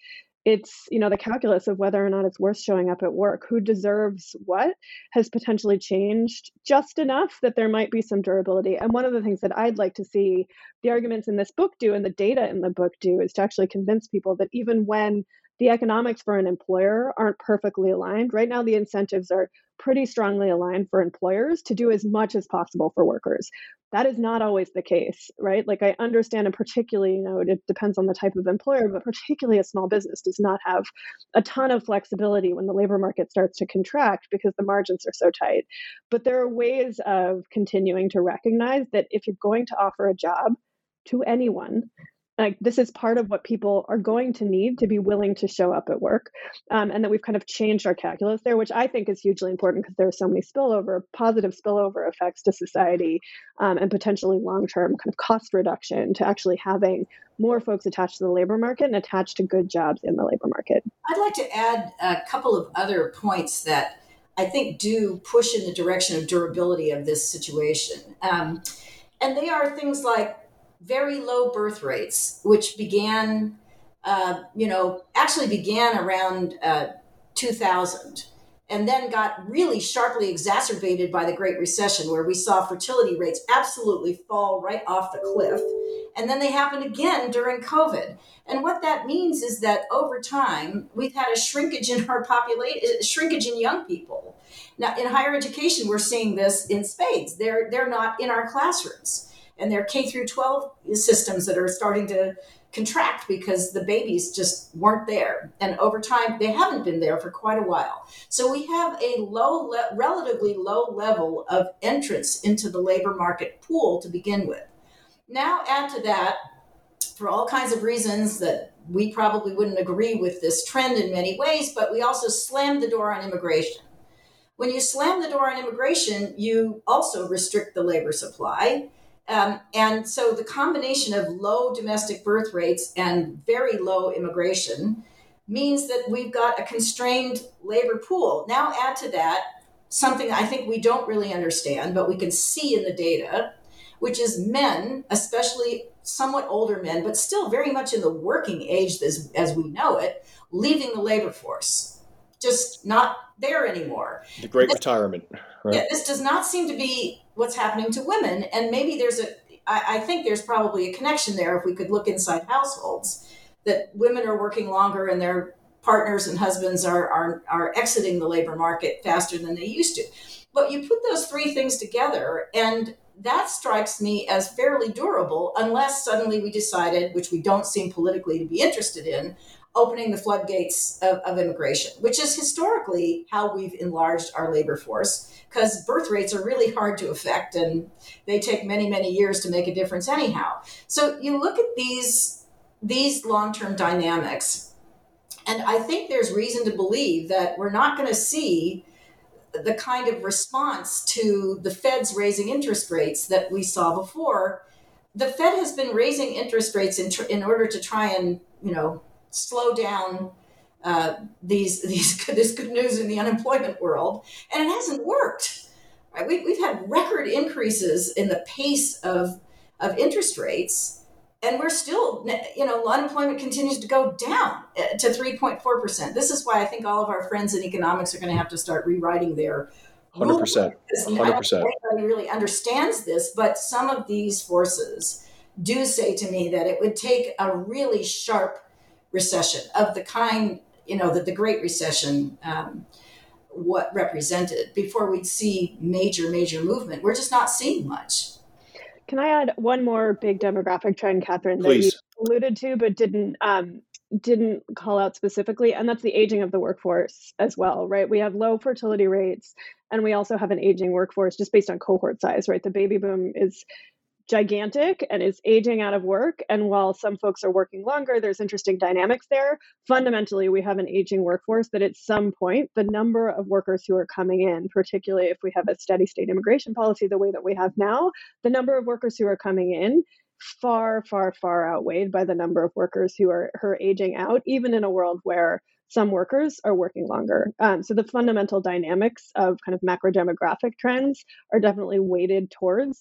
Speaker 4: it's, you know, the calculus of whether or not it's worth showing up at work, who deserves what, has potentially changed just enough that there might be some durability. And one of the things that I'd like to see the arguments in this book do and the data in the book do is to actually convince people that even when the economics for an employer aren't perfectly aligned, right now the incentives are pretty strongly aligned for employers to do as much as possible for workers. That is not always the case, right? Like I understand, and particularly, you know, it depends on the type of employer, but particularly a small business does not have a ton of flexibility when the labor market starts to contract because the margins are so tight. But there are ways of continuing to recognize that if you're going to offer a job to anyone, like this is part of what people are going to need to be willing to show up at work. Um, and that we've kind of changed our calculus there, which I think is hugely important because there are so many spillover, positive spillover effects to society um, and potentially long-term kind of cost reduction to actually having more folks attached to the labor market and attached to good jobs in the labor market.
Speaker 3: I'd like to add a couple of other points that I think do push in the direction of durability of this situation. Um, and they are things like very low birth rates, which began, uh, you know, actually began around uh, two thousand, and then got really sharply exacerbated by the Great Recession, where we saw fertility rates absolutely fall right off the cliff. And then they happened again during COVID. And what that means is that over time, we've had a shrinkage in our population, shrinkage in young people. Now, in higher education, we're seeing this in spades. They're, they're not in our classrooms. And they're K through twelve systems that are starting to contract because the babies just weren't there. And over time, they haven't been there for quite a while. So we have a low, le- relatively low level of entrance into the labor market pool to begin with. Now add to that, for all kinds of reasons that we probably wouldn't agree with this trend in many ways, but we also slammed the door on immigration. When you slam the door on immigration, you also restrict the labor supply. Um, and so the combination of low domestic birth rates and very low immigration means that we've got a constrained labor pool. Now add to that something I think we don't really understand, but we can see in the data, which is men, especially somewhat older men, but still very much in the working age as, as we know it, leaving the labor force, just not there anymore.
Speaker 2: The great
Speaker 3: this,
Speaker 2: retirement. Right?
Speaker 3: Yeah, this does not seem to be what's happening to women. And maybe there's a, I, I think there's probably a connection there if we could look inside households, that women are working longer and their partners and husbands are, are, are exiting the labor market faster than they used to. But you put those three things together and that strikes me as fairly durable unless suddenly we decided, which we don't seem politically to be interested in, opening the floodgates of, of immigration, which is historically how we've enlarged our labor force, because birth rates are really hard to affect and they take many, many years to make a difference anyhow. So you look at these, these long-term dynamics, and I think there's reason to believe that we're not going to see the kind of response to the Fed's raising interest rates that we saw before. The Fed has been raising interest rates in, tr- in order to try and, you know, slow down uh, these these this good news in the unemployment world, and it hasn't worked. Right? We, we've had record increases in the pace of of interest rates, and we're still, you know, unemployment continues to go down to three point four percent. This is why I think all of our friends in economics are going to have to start rewriting their
Speaker 2: one hundred percent. one hundred percent.
Speaker 3: I don't think anybody really understands this, but some of these forces do say to me that it would take a really sharp recession of the kind, you know, that the Great Recession um, what represented before we'd see major, major movement. We're just not seeing much.
Speaker 4: Can I add one more big demographic trend, Catherine, that
Speaker 2: Please.
Speaker 4: you alluded to but didn't um, didn't call out specifically, and that's the aging of the workforce as well, right? We have low fertility rates, and we also have an aging workforce just based on cohort size, right? The baby boom is gigantic and is aging out of work. And while some folks are working longer, there's interesting dynamics there. Fundamentally, we have an aging workforce that at some point, the number of workers who are coming in, particularly if we have a steady state immigration policy the way that we have now, the number of workers who are coming in far, far, far outweighed by the number of workers who are, who are aging out, even in a world where some workers are working longer. Um, so the fundamental dynamics of kind of macro demographic trends are definitely weighted towards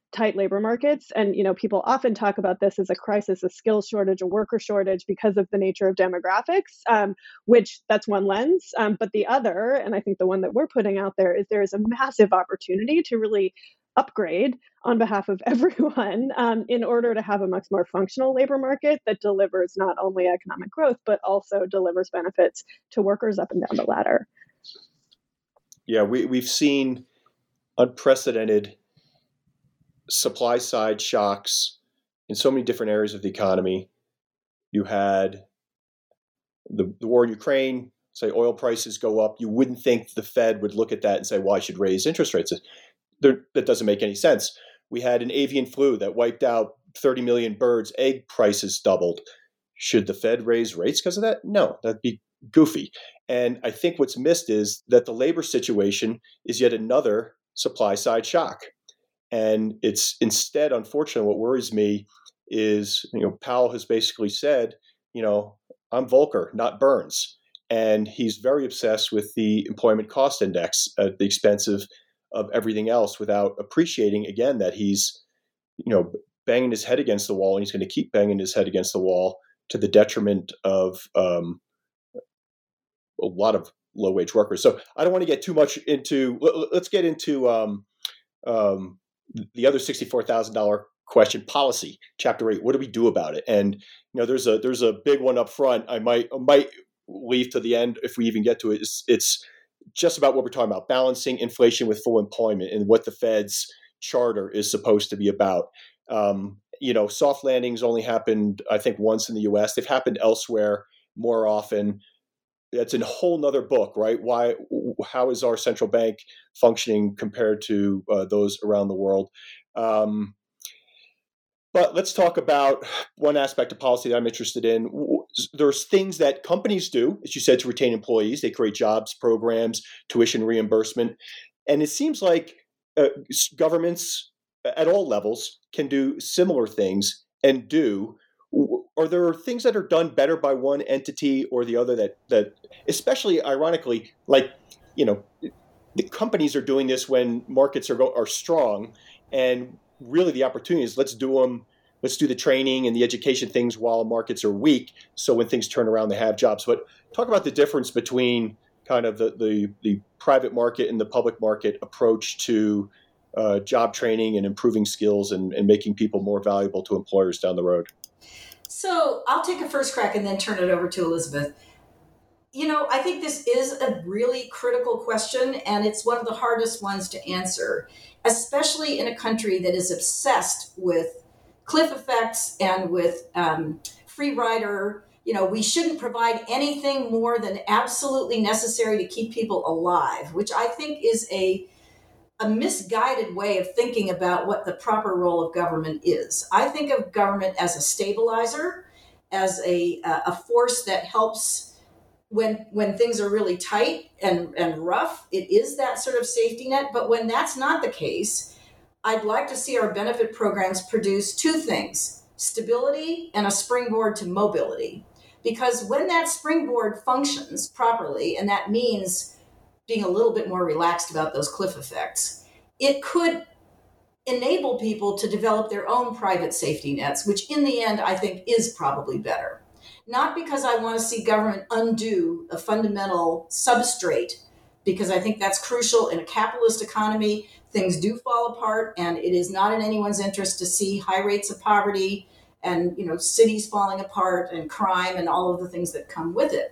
Speaker 4: tight labor markets. And, you know, people often talk about this as a crisis, a skill shortage, a worker shortage because of the nature of demographics, um, which that's one lens. Um, but the other, and I think the one that we're putting out there, is there is a massive opportunity to really upgrade on behalf of everyone um, in order to have a much more functional labor market that delivers not only economic growth, but also delivers benefits to workers up and down the ladder.
Speaker 2: Yeah, we, we've seen unprecedented supply side shocks in so many different areas of the economy. You had the, the war in Ukraine, say oil prices go up. You wouldn't think the Fed would look at that and say, well, I should raise interest rates. There, that doesn't make any sense. We had an avian flu that wiped out thirty million birds. Egg prices doubled. Should the Fed raise rates because of that? No, that'd be goofy. And I think what's missed is that the labor situation is yet another supply side shock. And it's instead, unfortunately, what worries me is, you know, Powell has basically said, you know, I'm Volcker, not Burns. And he's very obsessed with the employment cost index at the expense of, of everything else, without appreciating, again, that he's, you know, banging his head against the wall, and he's going to keep banging his head against the wall to the detriment of um, a lot of low-wage workers. So I don't want to get too much into, let's get into um, um, the other sixty-four thousand dollars question, policy, chapter eight. What do we do about it? And, you know, there's a there's a big one up front. I might I might leave to the end if we even get to it. It's, it's just about what we're talking about, balancing inflation with full employment, and what the Fed's charter is supposed to be about. Um, you know, soft landings only happened, I think, once in the U S. They've happened elsewhere more often. That's a whole nother book, right? Why? How is our central bank functioning compared to uh, those around the world? Um, but let's talk about one aspect of policy that I'm interested in. There's things that companies do, as you said, to retain employees. They create jobs, programs, tuition reimbursement. And it seems like uh, governments at all levels can do similar things and do. Are there things that are done better by one entity or the other that, that especially ironically, like, you know, the companies are doing this when markets are go, are strong, and really the opportunity is let's do them, let's do the training and the education things while markets are weak. So when things turn around, they have jobs. But talk about the difference between kind of the, the, the private market and the public market approach to uh, job training and improving skills and, and making people more valuable to employers down the road.
Speaker 3: So I'll take a first crack and then turn it over to Elizabeth. You know, I think this is a really critical question, and it's one of the hardest ones to answer, especially in a country that is obsessed with cliff effects and with um, free rider. You know, we shouldn't provide anything more than absolutely necessary to keep people alive, which I think is a a misguided way of thinking about what the proper role of government is. I think of government as a stabilizer, as a a force that helps when when things are really tight and, and rough. It is that sort of safety net. But when that's not the case, I'd like to see our benefit programs produce two things: stability and a springboard to mobility. Because when that springboard functions properly, and that means being a little bit more relaxed about those cliff effects, it could enable people to develop their own private safety nets, which in the end, I think is probably better. Not because I want to see government undo a fundamental substrate, because I think that's crucial in a capitalist economy. Things do fall apart, and it is not in anyone's interest to see high rates of poverty and, you know, cities falling apart and crime and all of the things that come with it.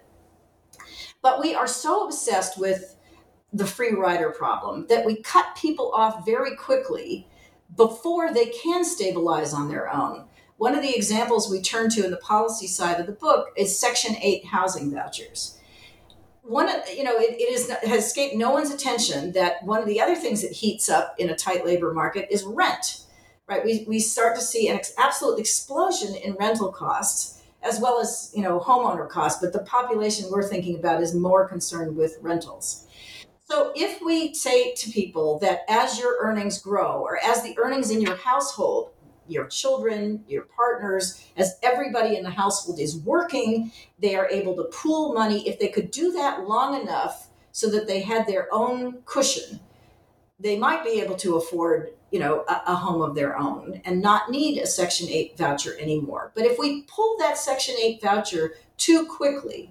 Speaker 3: But we are so obsessed with the free rider problem that we cut people off very quickly before they can stabilize on their own. One of the examples we turn to in the policy side of the book is Section eight housing vouchers. One, you know, it, it is has escaped no one's attention that one of the other things that heats up in a tight labor market is rent, right? We we start to see an absolute explosion in rental costs, as well as, you know, homeowner costs, but the population we're thinking about is more concerned with rentals. So if we say to people that as your earnings grow, or as the earnings in your household, your children, your partners, as everybody in the household is working, they are able to pool money. If they could do that long enough so that they had their own cushion, they might be able to afford you know, a, a home of their own and not need a Section eight voucher anymore. But if we pull that Section eight voucher too quickly,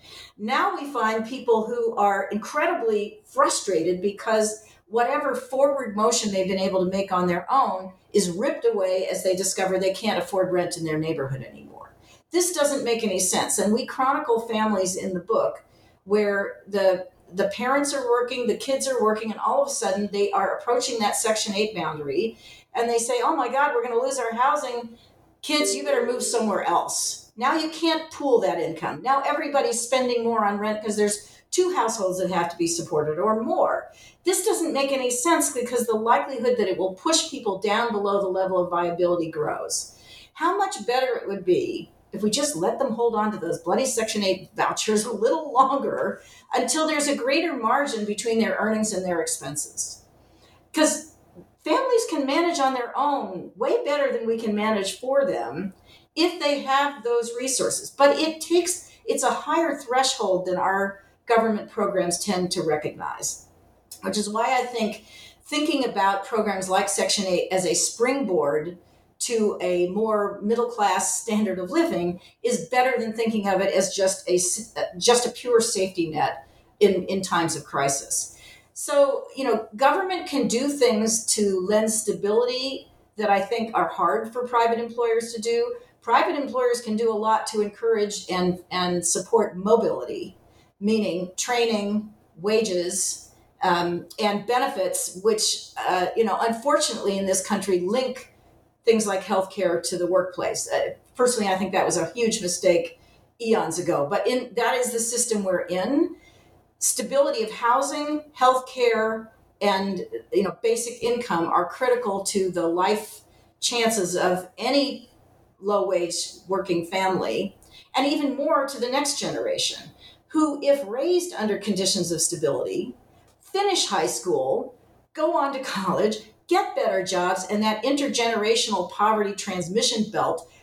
Speaker 3: now we find people who are incredibly frustrated because whatever forward motion they've been able to make on their own is ripped away as they discover they can't afford rent in their neighborhood anymore. This doesn't make any sense. And we chronicle families in the book where the the parents are working, the kids are working, and all of a sudden they are approaching that Section eight boundary and they say, oh my God, we're going to lose our housing. Kids, you better move somewhere else. Now you can't pool that income. Now everybody's spending more on rent because there's two households that have to be supported or more. This doesn't make any sense because the likelihood that it will push people down below the level of viability grows. How much better it would be if we just let them hold on to those bloody Section eight vouchers a little longer until there's a greater margin between their earnings and their expenses. Because families can manage on their own way better than we can manage for them if they have those resources. But it takes, it's a higher threshold than our government programs tend to recognize, which is why I think thinking about programs like Section eight as a springboard to a more middle-class standard of living is better than thinking of it as just a, just a pure safety net in, in times of crisis. So, you know, government can do things to lend stability that I think are hard for private employers to do. Private employers can do a lot to encourage and, and support mobility, meaning training, wages, um, and benefits, which, uh, you know, unfortunately in this country link things like healthcare to the workplace. Uh, personally, I think that was a huge mistake eons ago, but in that is the system we're in. Stability of housing, healthcare, and, you know, basic income are critical to the life chances of any low-wage working family, and even more to the next generation, who, if raised under conditions of stability, finish high school, go on to college, get better jobs, and that intergenerational poverty transmission belt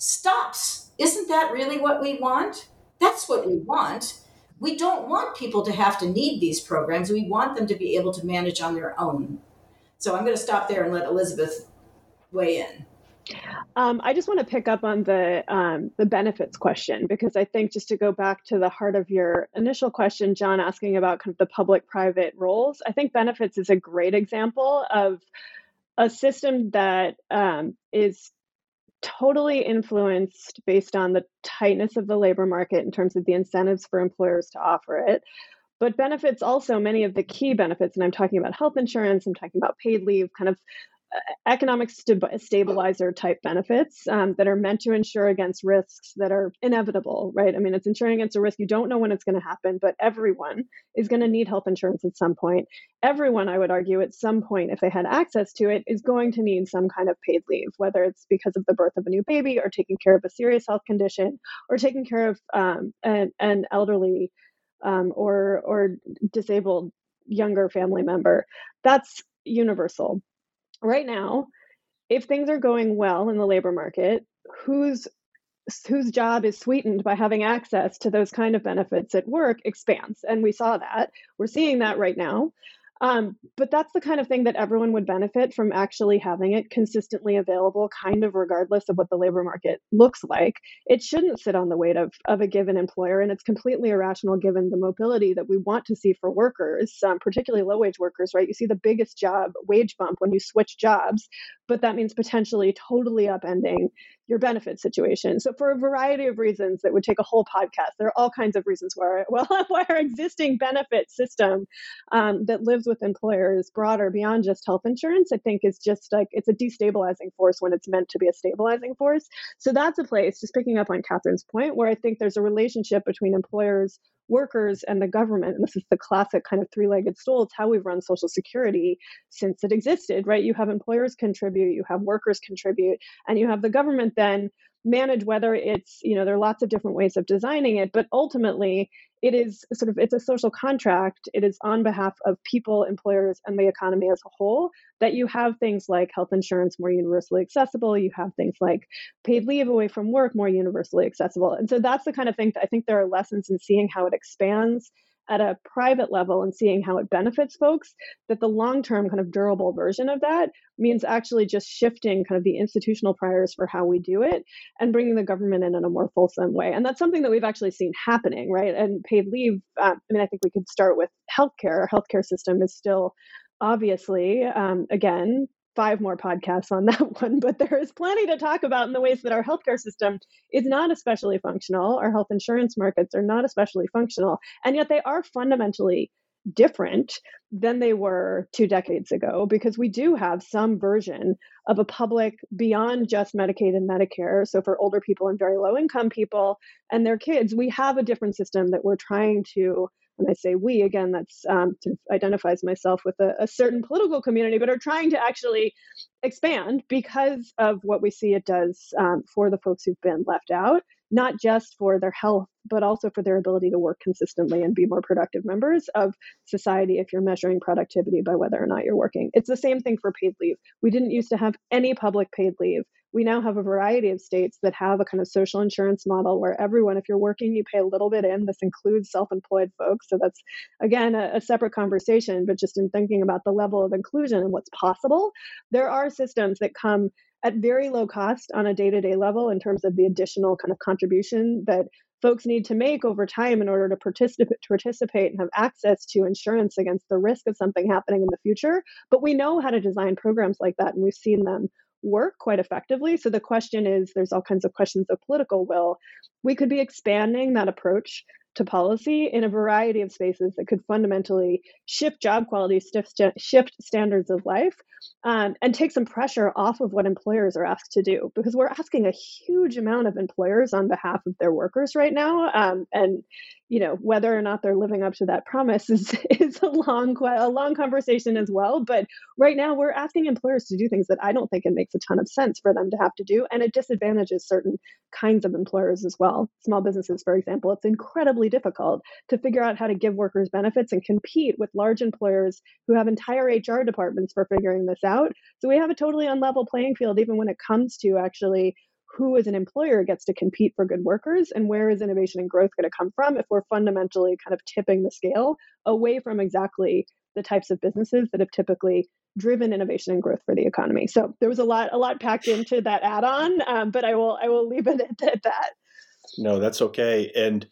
Speaker 3: stops. Isn't that really what we want? That's what we want. We don't want people to have to need these programs. We want them to be able to manage on their own. So I'm going to stop there and let Elizabeth weigh in.
Speaker 4: Um, I just want to pick up on the um, the benefits question, because I think, just to go back to the heart of your initial question, John, asking about kind of the public-private roles, I think benefits is a great example of a system that um, is totally influenced based on the tightness of the labor market in terms of the incentives for employers to offer it. But benefits also, many of the key benefits, and I'm talking about health insurance, I'm talking about paid leave, kind of economic st- stabilizer type benefits um, that are meant to insure against risks that are inevitable, right? I mean, it's insuring against a risk you don't know when it's going to happen, but everyone is going to need health insurance at some point. Everyone, I would argue, at some point, if they had access to it, is going to need some kind of paid leave, whether it's because of the birth of a new baby or taking care of a serious health condition or taking care of um, an, an elderly um, or or disabled younger family member. That's universal. Right now, if things are going well in the labor market, whose whose job is sweetened by having access to those kind of benefits at work expands. And we saw that. We're seeing that right now. Um, but that's the kind of thing that everyone would benefit from, actually having it consistently available, kind of regardless of what the labor market looks like. It shouldn't sit on the weight of, of a given employer, and it's completely irrational given the mobility that we want to see for workers, um, particularly low-wage workers, right? You see the biggest job wage bump when you switch jobs, but that means potentially totally upending your benefit situation. So for a variety of reasons that would take a whole podcast, there are all kinds of reasons why, well, why our existing benefit system um, that lives with employers broader beyond just health insurance, I think is just like, it's a destabilizing force when it's meant to be a stabilizing force. So that's a place, just picking up on Catherine's point, where I think there's a relationship between employers, workers, and the government. And this is the classic kind of three-legged stool. It's how we've run Social Security since it existed, right? You have employers contribute, you have workers contribute, and you have the government then manage whether it's, you know, there are lots of different ways of designing it, but ultimately it is sort of, it's a social contract. It is on behalf of people, employers, and the economy as a whole, that you have things like health insurance more universally accessible. You have things like paid leave away from work more universally accessible. And so that's the kind of thing that I think there are lessons in seeing how it expands at a private level and seeing how it benefits folks, that the long-term kind of durable version of that means actually just shifting kind of the institutional priors for how we do it and bringing the government in in a more fulsome way. And that's something that we've actually seen happening, right? And paid leave, um, I mean, I think we could start with healthcare. Our healthcare system is still obviously, um, again, five more podcasts on that one, but there is plenty to talk about in the ways that our healthcare system is not especially functional. Our health insurance markets are not especially functional, and yet they are fundamentally different than they were two decades ago, because we do have some version of a public beyond just Medicaid and Medicare. So for older people and very low income people and their kids, we have a different system that we're trying to, and I say we, again, that's um, sort of identifies myself with a, a certain political community, but are trying to actually expand because of what we see it does um, for the folks who've been left out, not just for their health, but also for their ability to work consistently and be more productive members of society if you're measuring productivity by whether or not you're working. It's the same thing for paid leave. We didn't used to have any public paid leave. We now have a variety of states that have a kind of social insurance model where everyone, if you're working, you pay a little bit in. This includes self-employed folks. So that's, again, a, a separate conversation, but just in thinking about the level of inclusion and what's possible, there are systems that come at very low cost on a day-to-day level in terms of the additional kind of contribution that folks need to make over time in order to participate, to participate and have access to insurance against the risk of something happening in the future. But we know how to design programs like that, and we've seen them work quite effectively. So the question is, there's all kinds of questions of political will. We could be expanding that approach to policy in a variety of spaces that could fundamentally shift job quality, shift standards of life, um, and take some pressure off of what employers are asked to do. Because we're asking a huge amount of employers on behalf of their workers right now, um, and you know whether or not they're living up to that promise is is a long a long conversation as well. But right now, we're asking employers to do things that I don't think it makes a ton of sense for them to have to do, and it disadvantages certain kinds of employers as well. Small businesses, for example, it's incredibly difficult to figure out how to give workers benefits and compete with large employers who have entire H R departments for figuring this out. So we have a totally unlevel playing field, even when it comes to actually who as an employer gets to compete for good workers, and where is innovation and growth going to come from if we're fundamentally kind of tipping the scale away from exactly the types of businesses that have typically driven innovation and growth for the economy. So there was a lot, a lot packed into that add-on, um, but I will, I will leave it at, at that.
Speaker 2: No, that's okay. And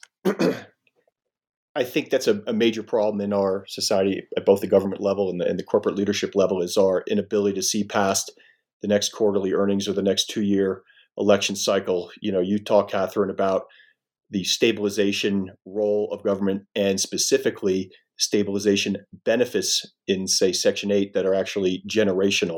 Speaker 2: I think that's a, a major problem in our society at both the government level and the, and the corporate leadership level, is our inability to see past the next quarterly earnings or the next two-year election cycle. You know, you talk, Catherine, about the stabilization role of government, and specifically stabilization benefits in, say, Section eight that are actually generational.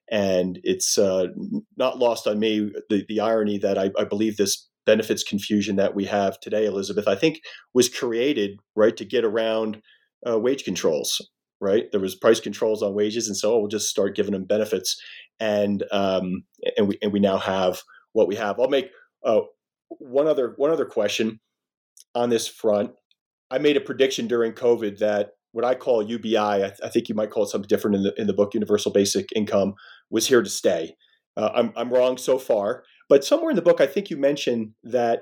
Speaker 2: And it's uh, not lost on me the, the irony that I, I believe this benefits confusion that we have today, Elizabeth, I think was created, right, to get around uh, wage controls, right? There was price controls on wages, and so oh, we'll just start giving them benefits. And um, and we and we now have what we have. I'll make uh, one other one other question on this front. I made a prediction during COVID that what I call U B I, I, th- I think you might call it something different in the in the book, Universal Basic Income, was here to stay. Uh, I'm I'm wrong so far, but somewhere in the book, I think you mentioned that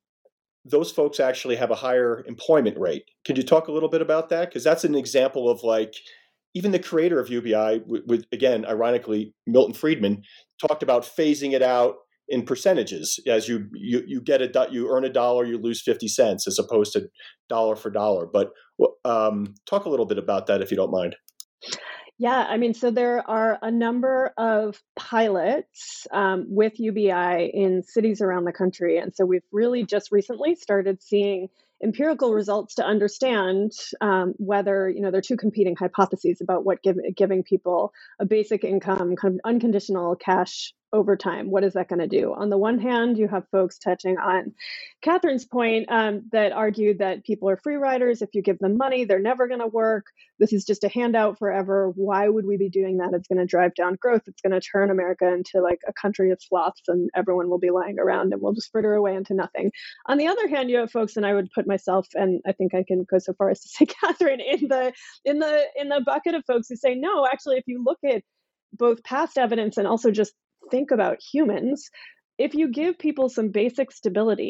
Speaker 2: those folks actually have a higher employment rate. Could you talk a little bit about that? Because that's an example of, like, even the creator of U B I, with, with again, ironically, Milton Friedman, talked about phasing it out in percentages. As you you you get a do- you earn a dollar, you lose fifty cents, as opposed to dollar for dollar. But um, talk a little bit about that, if you don't mind.
Speaker 4: Yeah, I mean, so there are a number of pilots um, with U B I in cities around the country. And so we've really just recently started seeing empirical results to understand um, whether, you know, there are two competing hypotheses about what give, giving people a basic income, kind of unconditional cash over time, what is that going to do? On the one hand, you have folks touching on Catherine's point um, that argued that people are free riders. If you give them money, they're never going to work. This is just a handout forever. Why would we be doing that? It's going to drive down growth. It's going to turn America into like a country of sloths, and everyone will be lying around and we'll just fritter away into nothing. On the other hand, you have folks, and I would put myself, and I think I can go so far as to say Catherine, in the in the in the bucket of folks who say, no, actually, if you look at both past evidence and also just think about humans, if you give people some basic stability,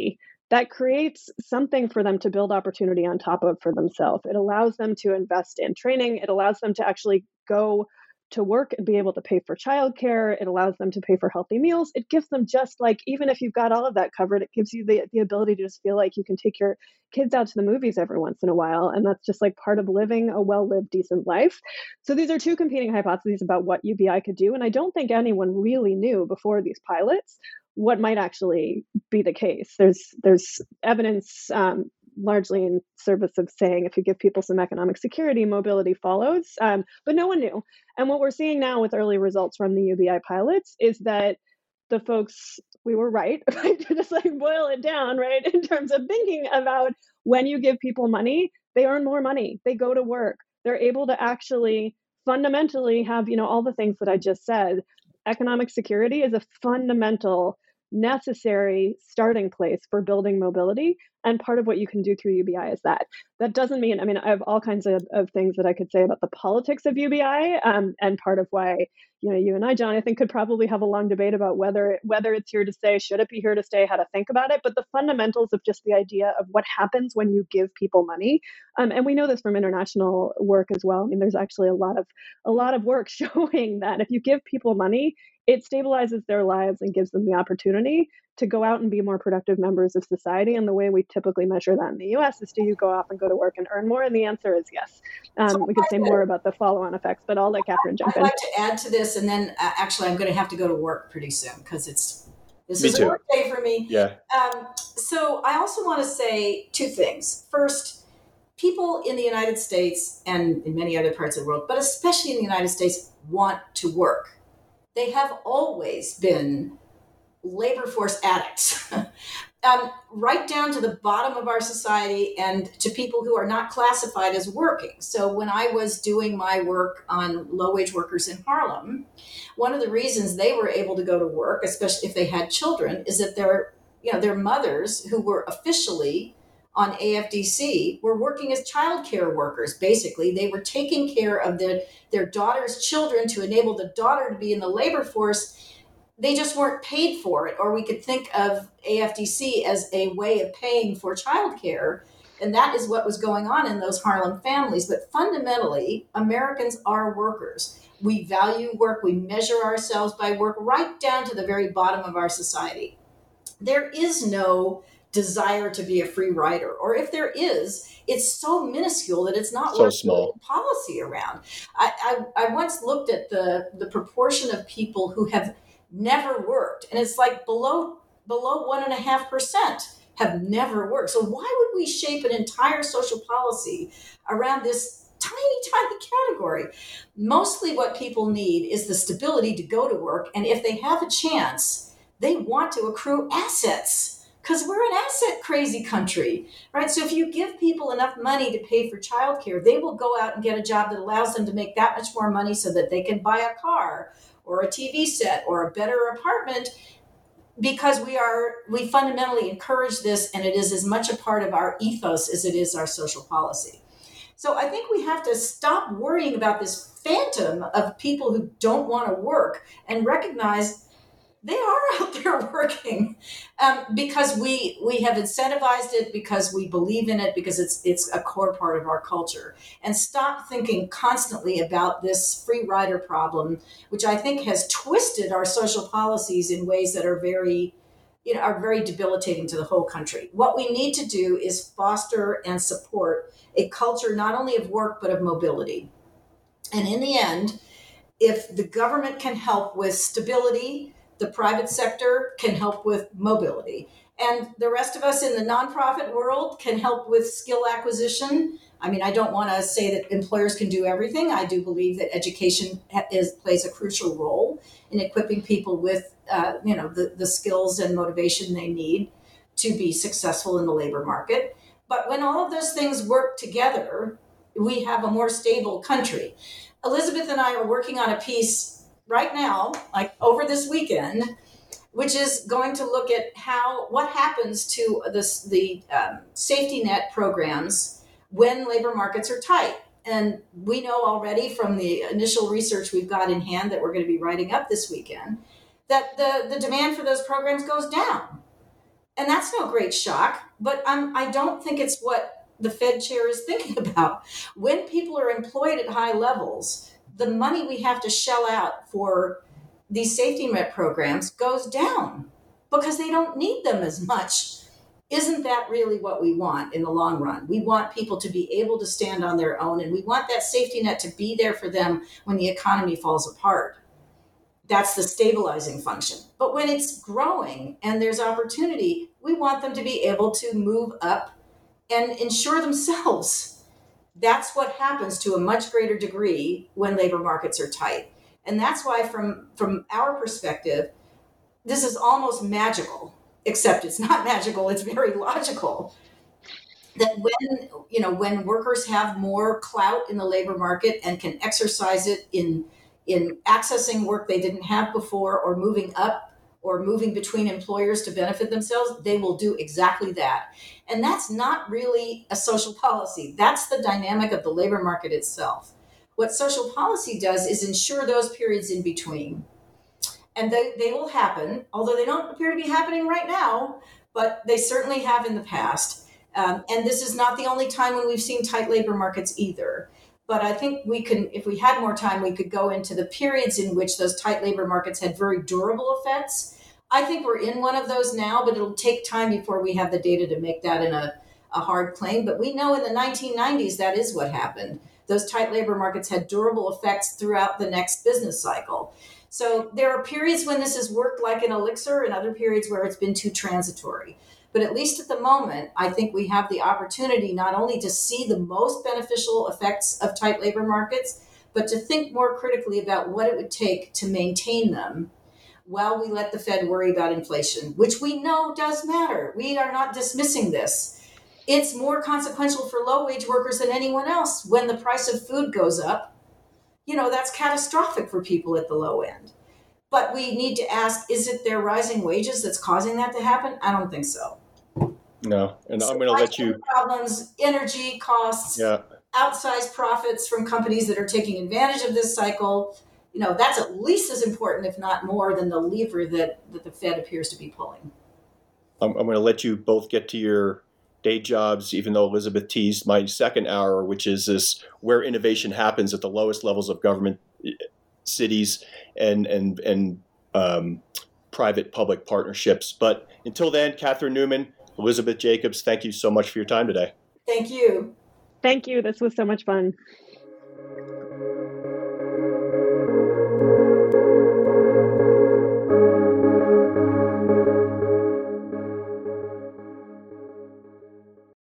Speaker 4: that creates something for them to build opportunity on top of for themselves. It allows them to invest in training. It allows them to actually go to work and be able to pay for childcare. It allows them to pay for healthy meals. It gives them, just like, even if you've got all of that covered, it gives you the, the ability to just feel like you can take your kids out to the movies every once in a while. And that's just like part of living a well-lived, decent life. So these are two competing hypotheses about what U B I could do. And I don't think anyone really knew before these pilots what might actually be the case. There's, there's evidence, um, largely in service of saying if you give people some economic security, mobility follows, um, but no one knew. And what we're seeing now with early results from the U B I pilots is that the folks, we were right, right, to just like boil it down, right, in terms of thinking about when you give people money, they earn more money, they go to work, they're able to actually fundamentally have, you know, all the things that I just said. Economic security is a fundamental, necessary starting place for building mobility. And part of what you can do through U B I is that. That doesn't mean, I mean, I have all kinds of, of things that I could say about the politics of U B I. Um, and part of why, you know, you and I, John, I think could probably have a long debate about whether, whether it's here to stay, should it be here to stay, how to think about it. But the fundamentals of just the idea of what happens when you give people money. Um, and we know this from international work as well. I mean, there's actually a lot of, a lot of work showing that if you give people money, it stabilizes their lives and gives them the opportunity to go out and be more productive members of society. And the way we typically measure that in the U S is, do you go off and go to work and earn more? And the answer is yes. Um, so we could say more about the follow-on effects, but I'll let Catherine jump
Speaker 3: I'd
Speaker 4: in.
Speaker 3: I'd like to add to this, and then uh, actually I'm going to have to go to work pretty soon because it's this
Speaker 2: me
Speaker 3: is
Speaker 2: too.
Speaker 3: a work day for me.
Speaker 2: Yeah.
Speaker 3: Um, so I also want to say two things. First, people in the United States and in many other parts of the world, but especially in the United States, want to work. They have always been labor force addicts, um, right down to the bottom of our society and to people who are not classified as working. So when I was doing my work on low-wage workers in Harlem, one of the reasons they were able to go to work, especially if they had children, is that their, you know, their mothers who were officially on A F D C were working as childcare workers. Basically, they were taking care of their, their daughter's children to enable the daughter to be in the labor force. They just weren't paid for it. Or we could think of A F D C as a way of paying for childcare. And that is what was going on in those Harlem families. But fundamentally, Americans are workers. We value work. We measure ourselves by work right down to the very bottom of our society. There is no desire to be a free rider, or if there is, it's so minuscule that it's not
Speaker 2: so
Speaker 3: worth
Speaker 2: small
Speaker 3: policy around. I, I, I once looked at the, the proportion of people who have never worked, and it's like below below one and a half percent have never worked. So why would we shape an entire social policy around this tiny, tiny category? Mostly what people need is the stability to go to work, and if they have a chance, they want to accrue assets. Because we're an asset crazy country, right? So if you give people enough money to pay for childcare, they will go out and get a job that allows them to make that much more money so that they can buy a car or a T V set or a better apartment, because we are we fundamentally encourage this, and it is as much a part of our ethos as it is our social policy. So I think we have to stop worrying about this phantom of people who don't want to work and recognize they are out there working, um, because we we have incentivized it, because we believe in it, because it's it's a core part of our culture. And stop thinking constantly about this free rider problem, which I think has twisted our social policies in ways that are very, you know, are very debilitating to the whole country. What we need to do is foster and support a culture not only of work but of mobility. And in the end, if the government can help with stability, the private sector can help with mobility. And the rest of us in the nonprofit world can help with skill acquisition. I mean, I don't want to say that employers can do everything. I do believe that education is, plays a crucial role in equipping people with, uh, you know, the, the skills and motivation they need to be successful in the labor market. But when all of those things work together, we have a more stable country. Elizabeth and I are working on a piece right now, like over this weekend, which is going to look at how what happens to this, the um, safety net programs when labor markets are tight. And we know already from the initial research we've got in hand that we're going to be writing up this weekend that the, the demand for those programs goes down. And that's no great shock, but I'm, I don't think it's what the Fed chair is thinking about. When people are employed at high levels, the money we have to shell out for these safety net programs goes down because they don't need them as much. Isn't that really what we want in the long run? We want people to be able to stand on their own, and we want that safety net to be there for them when the economy falls apart. That's the stabilizing function. But when it's growing and there's opportunity, we want them to be able to move up and insure themselves. That's what happens to a much greater degree when labor markets are tight. And that's why from, from our perspective, this is almost magical, except it's not magical, it's very logical. That when, you know, when workers have more clout in the labor market and can exercise it in in accessing work they didn't have before, or moving up or moving between employers to benefit themselves, they will do exactly that. And that's not really a social policy. That's the dynamic of the labor market itself. What social policy does is ensure those periods in between. And they, they will happen, although they don't appear to be happening right now, but they certainly have in the past. Um, and this is not the only time when we've seen tight labor markets either. But I think we can, if we had more time, we could go into the periods in which those tight labor markets had very durable effects. I think we're in one of those now, but it'll take time before we have the data to make that in a, a hard claim. But we know in the nineteen nineties, that is what happened. Those tight labor markets had durable effects throughout the next business cycle. So there are periods when this has worked like an elixir and other periods where it's been too transitory. But at least at the moment, I think we have the opportunity not only to see the most beneficial effects of tight labor markets, but to think more critically about what it would take to maintain them while we let the Fed worry about inflation, which we know does matter. We are not dismissing this. It's more consequential for low-wage workers than anyone else. When the price of food goes up, you know, that's catastrophic for people at the low end. But we need to ask, is it their rising wages that's causing that to happen? I don't think so.
Speaker 2: No, and so I'm going to let you.
Speaker 3: Problems, energy costs,
Speaker 2: yeah.
Speaker 3: outsized profits from companies that are taking advantage of this cycle. You know, that's at least as important, if not more, than the lever that, that the Fed appears to be pulling.
Speaker 2: I'm, I'm going to let you both get to your day jobs, even though Elizabeth teased my second hour, which is this where innovation happens at the lowest levels of government, cities, and and and um, private-public partnerships. But until then, Catherine Newman, Elizabeth Jacobs, thank you so much for your time today.
Speaker 3: Thank you.
Speaker 4: Thank you. This was so much fun.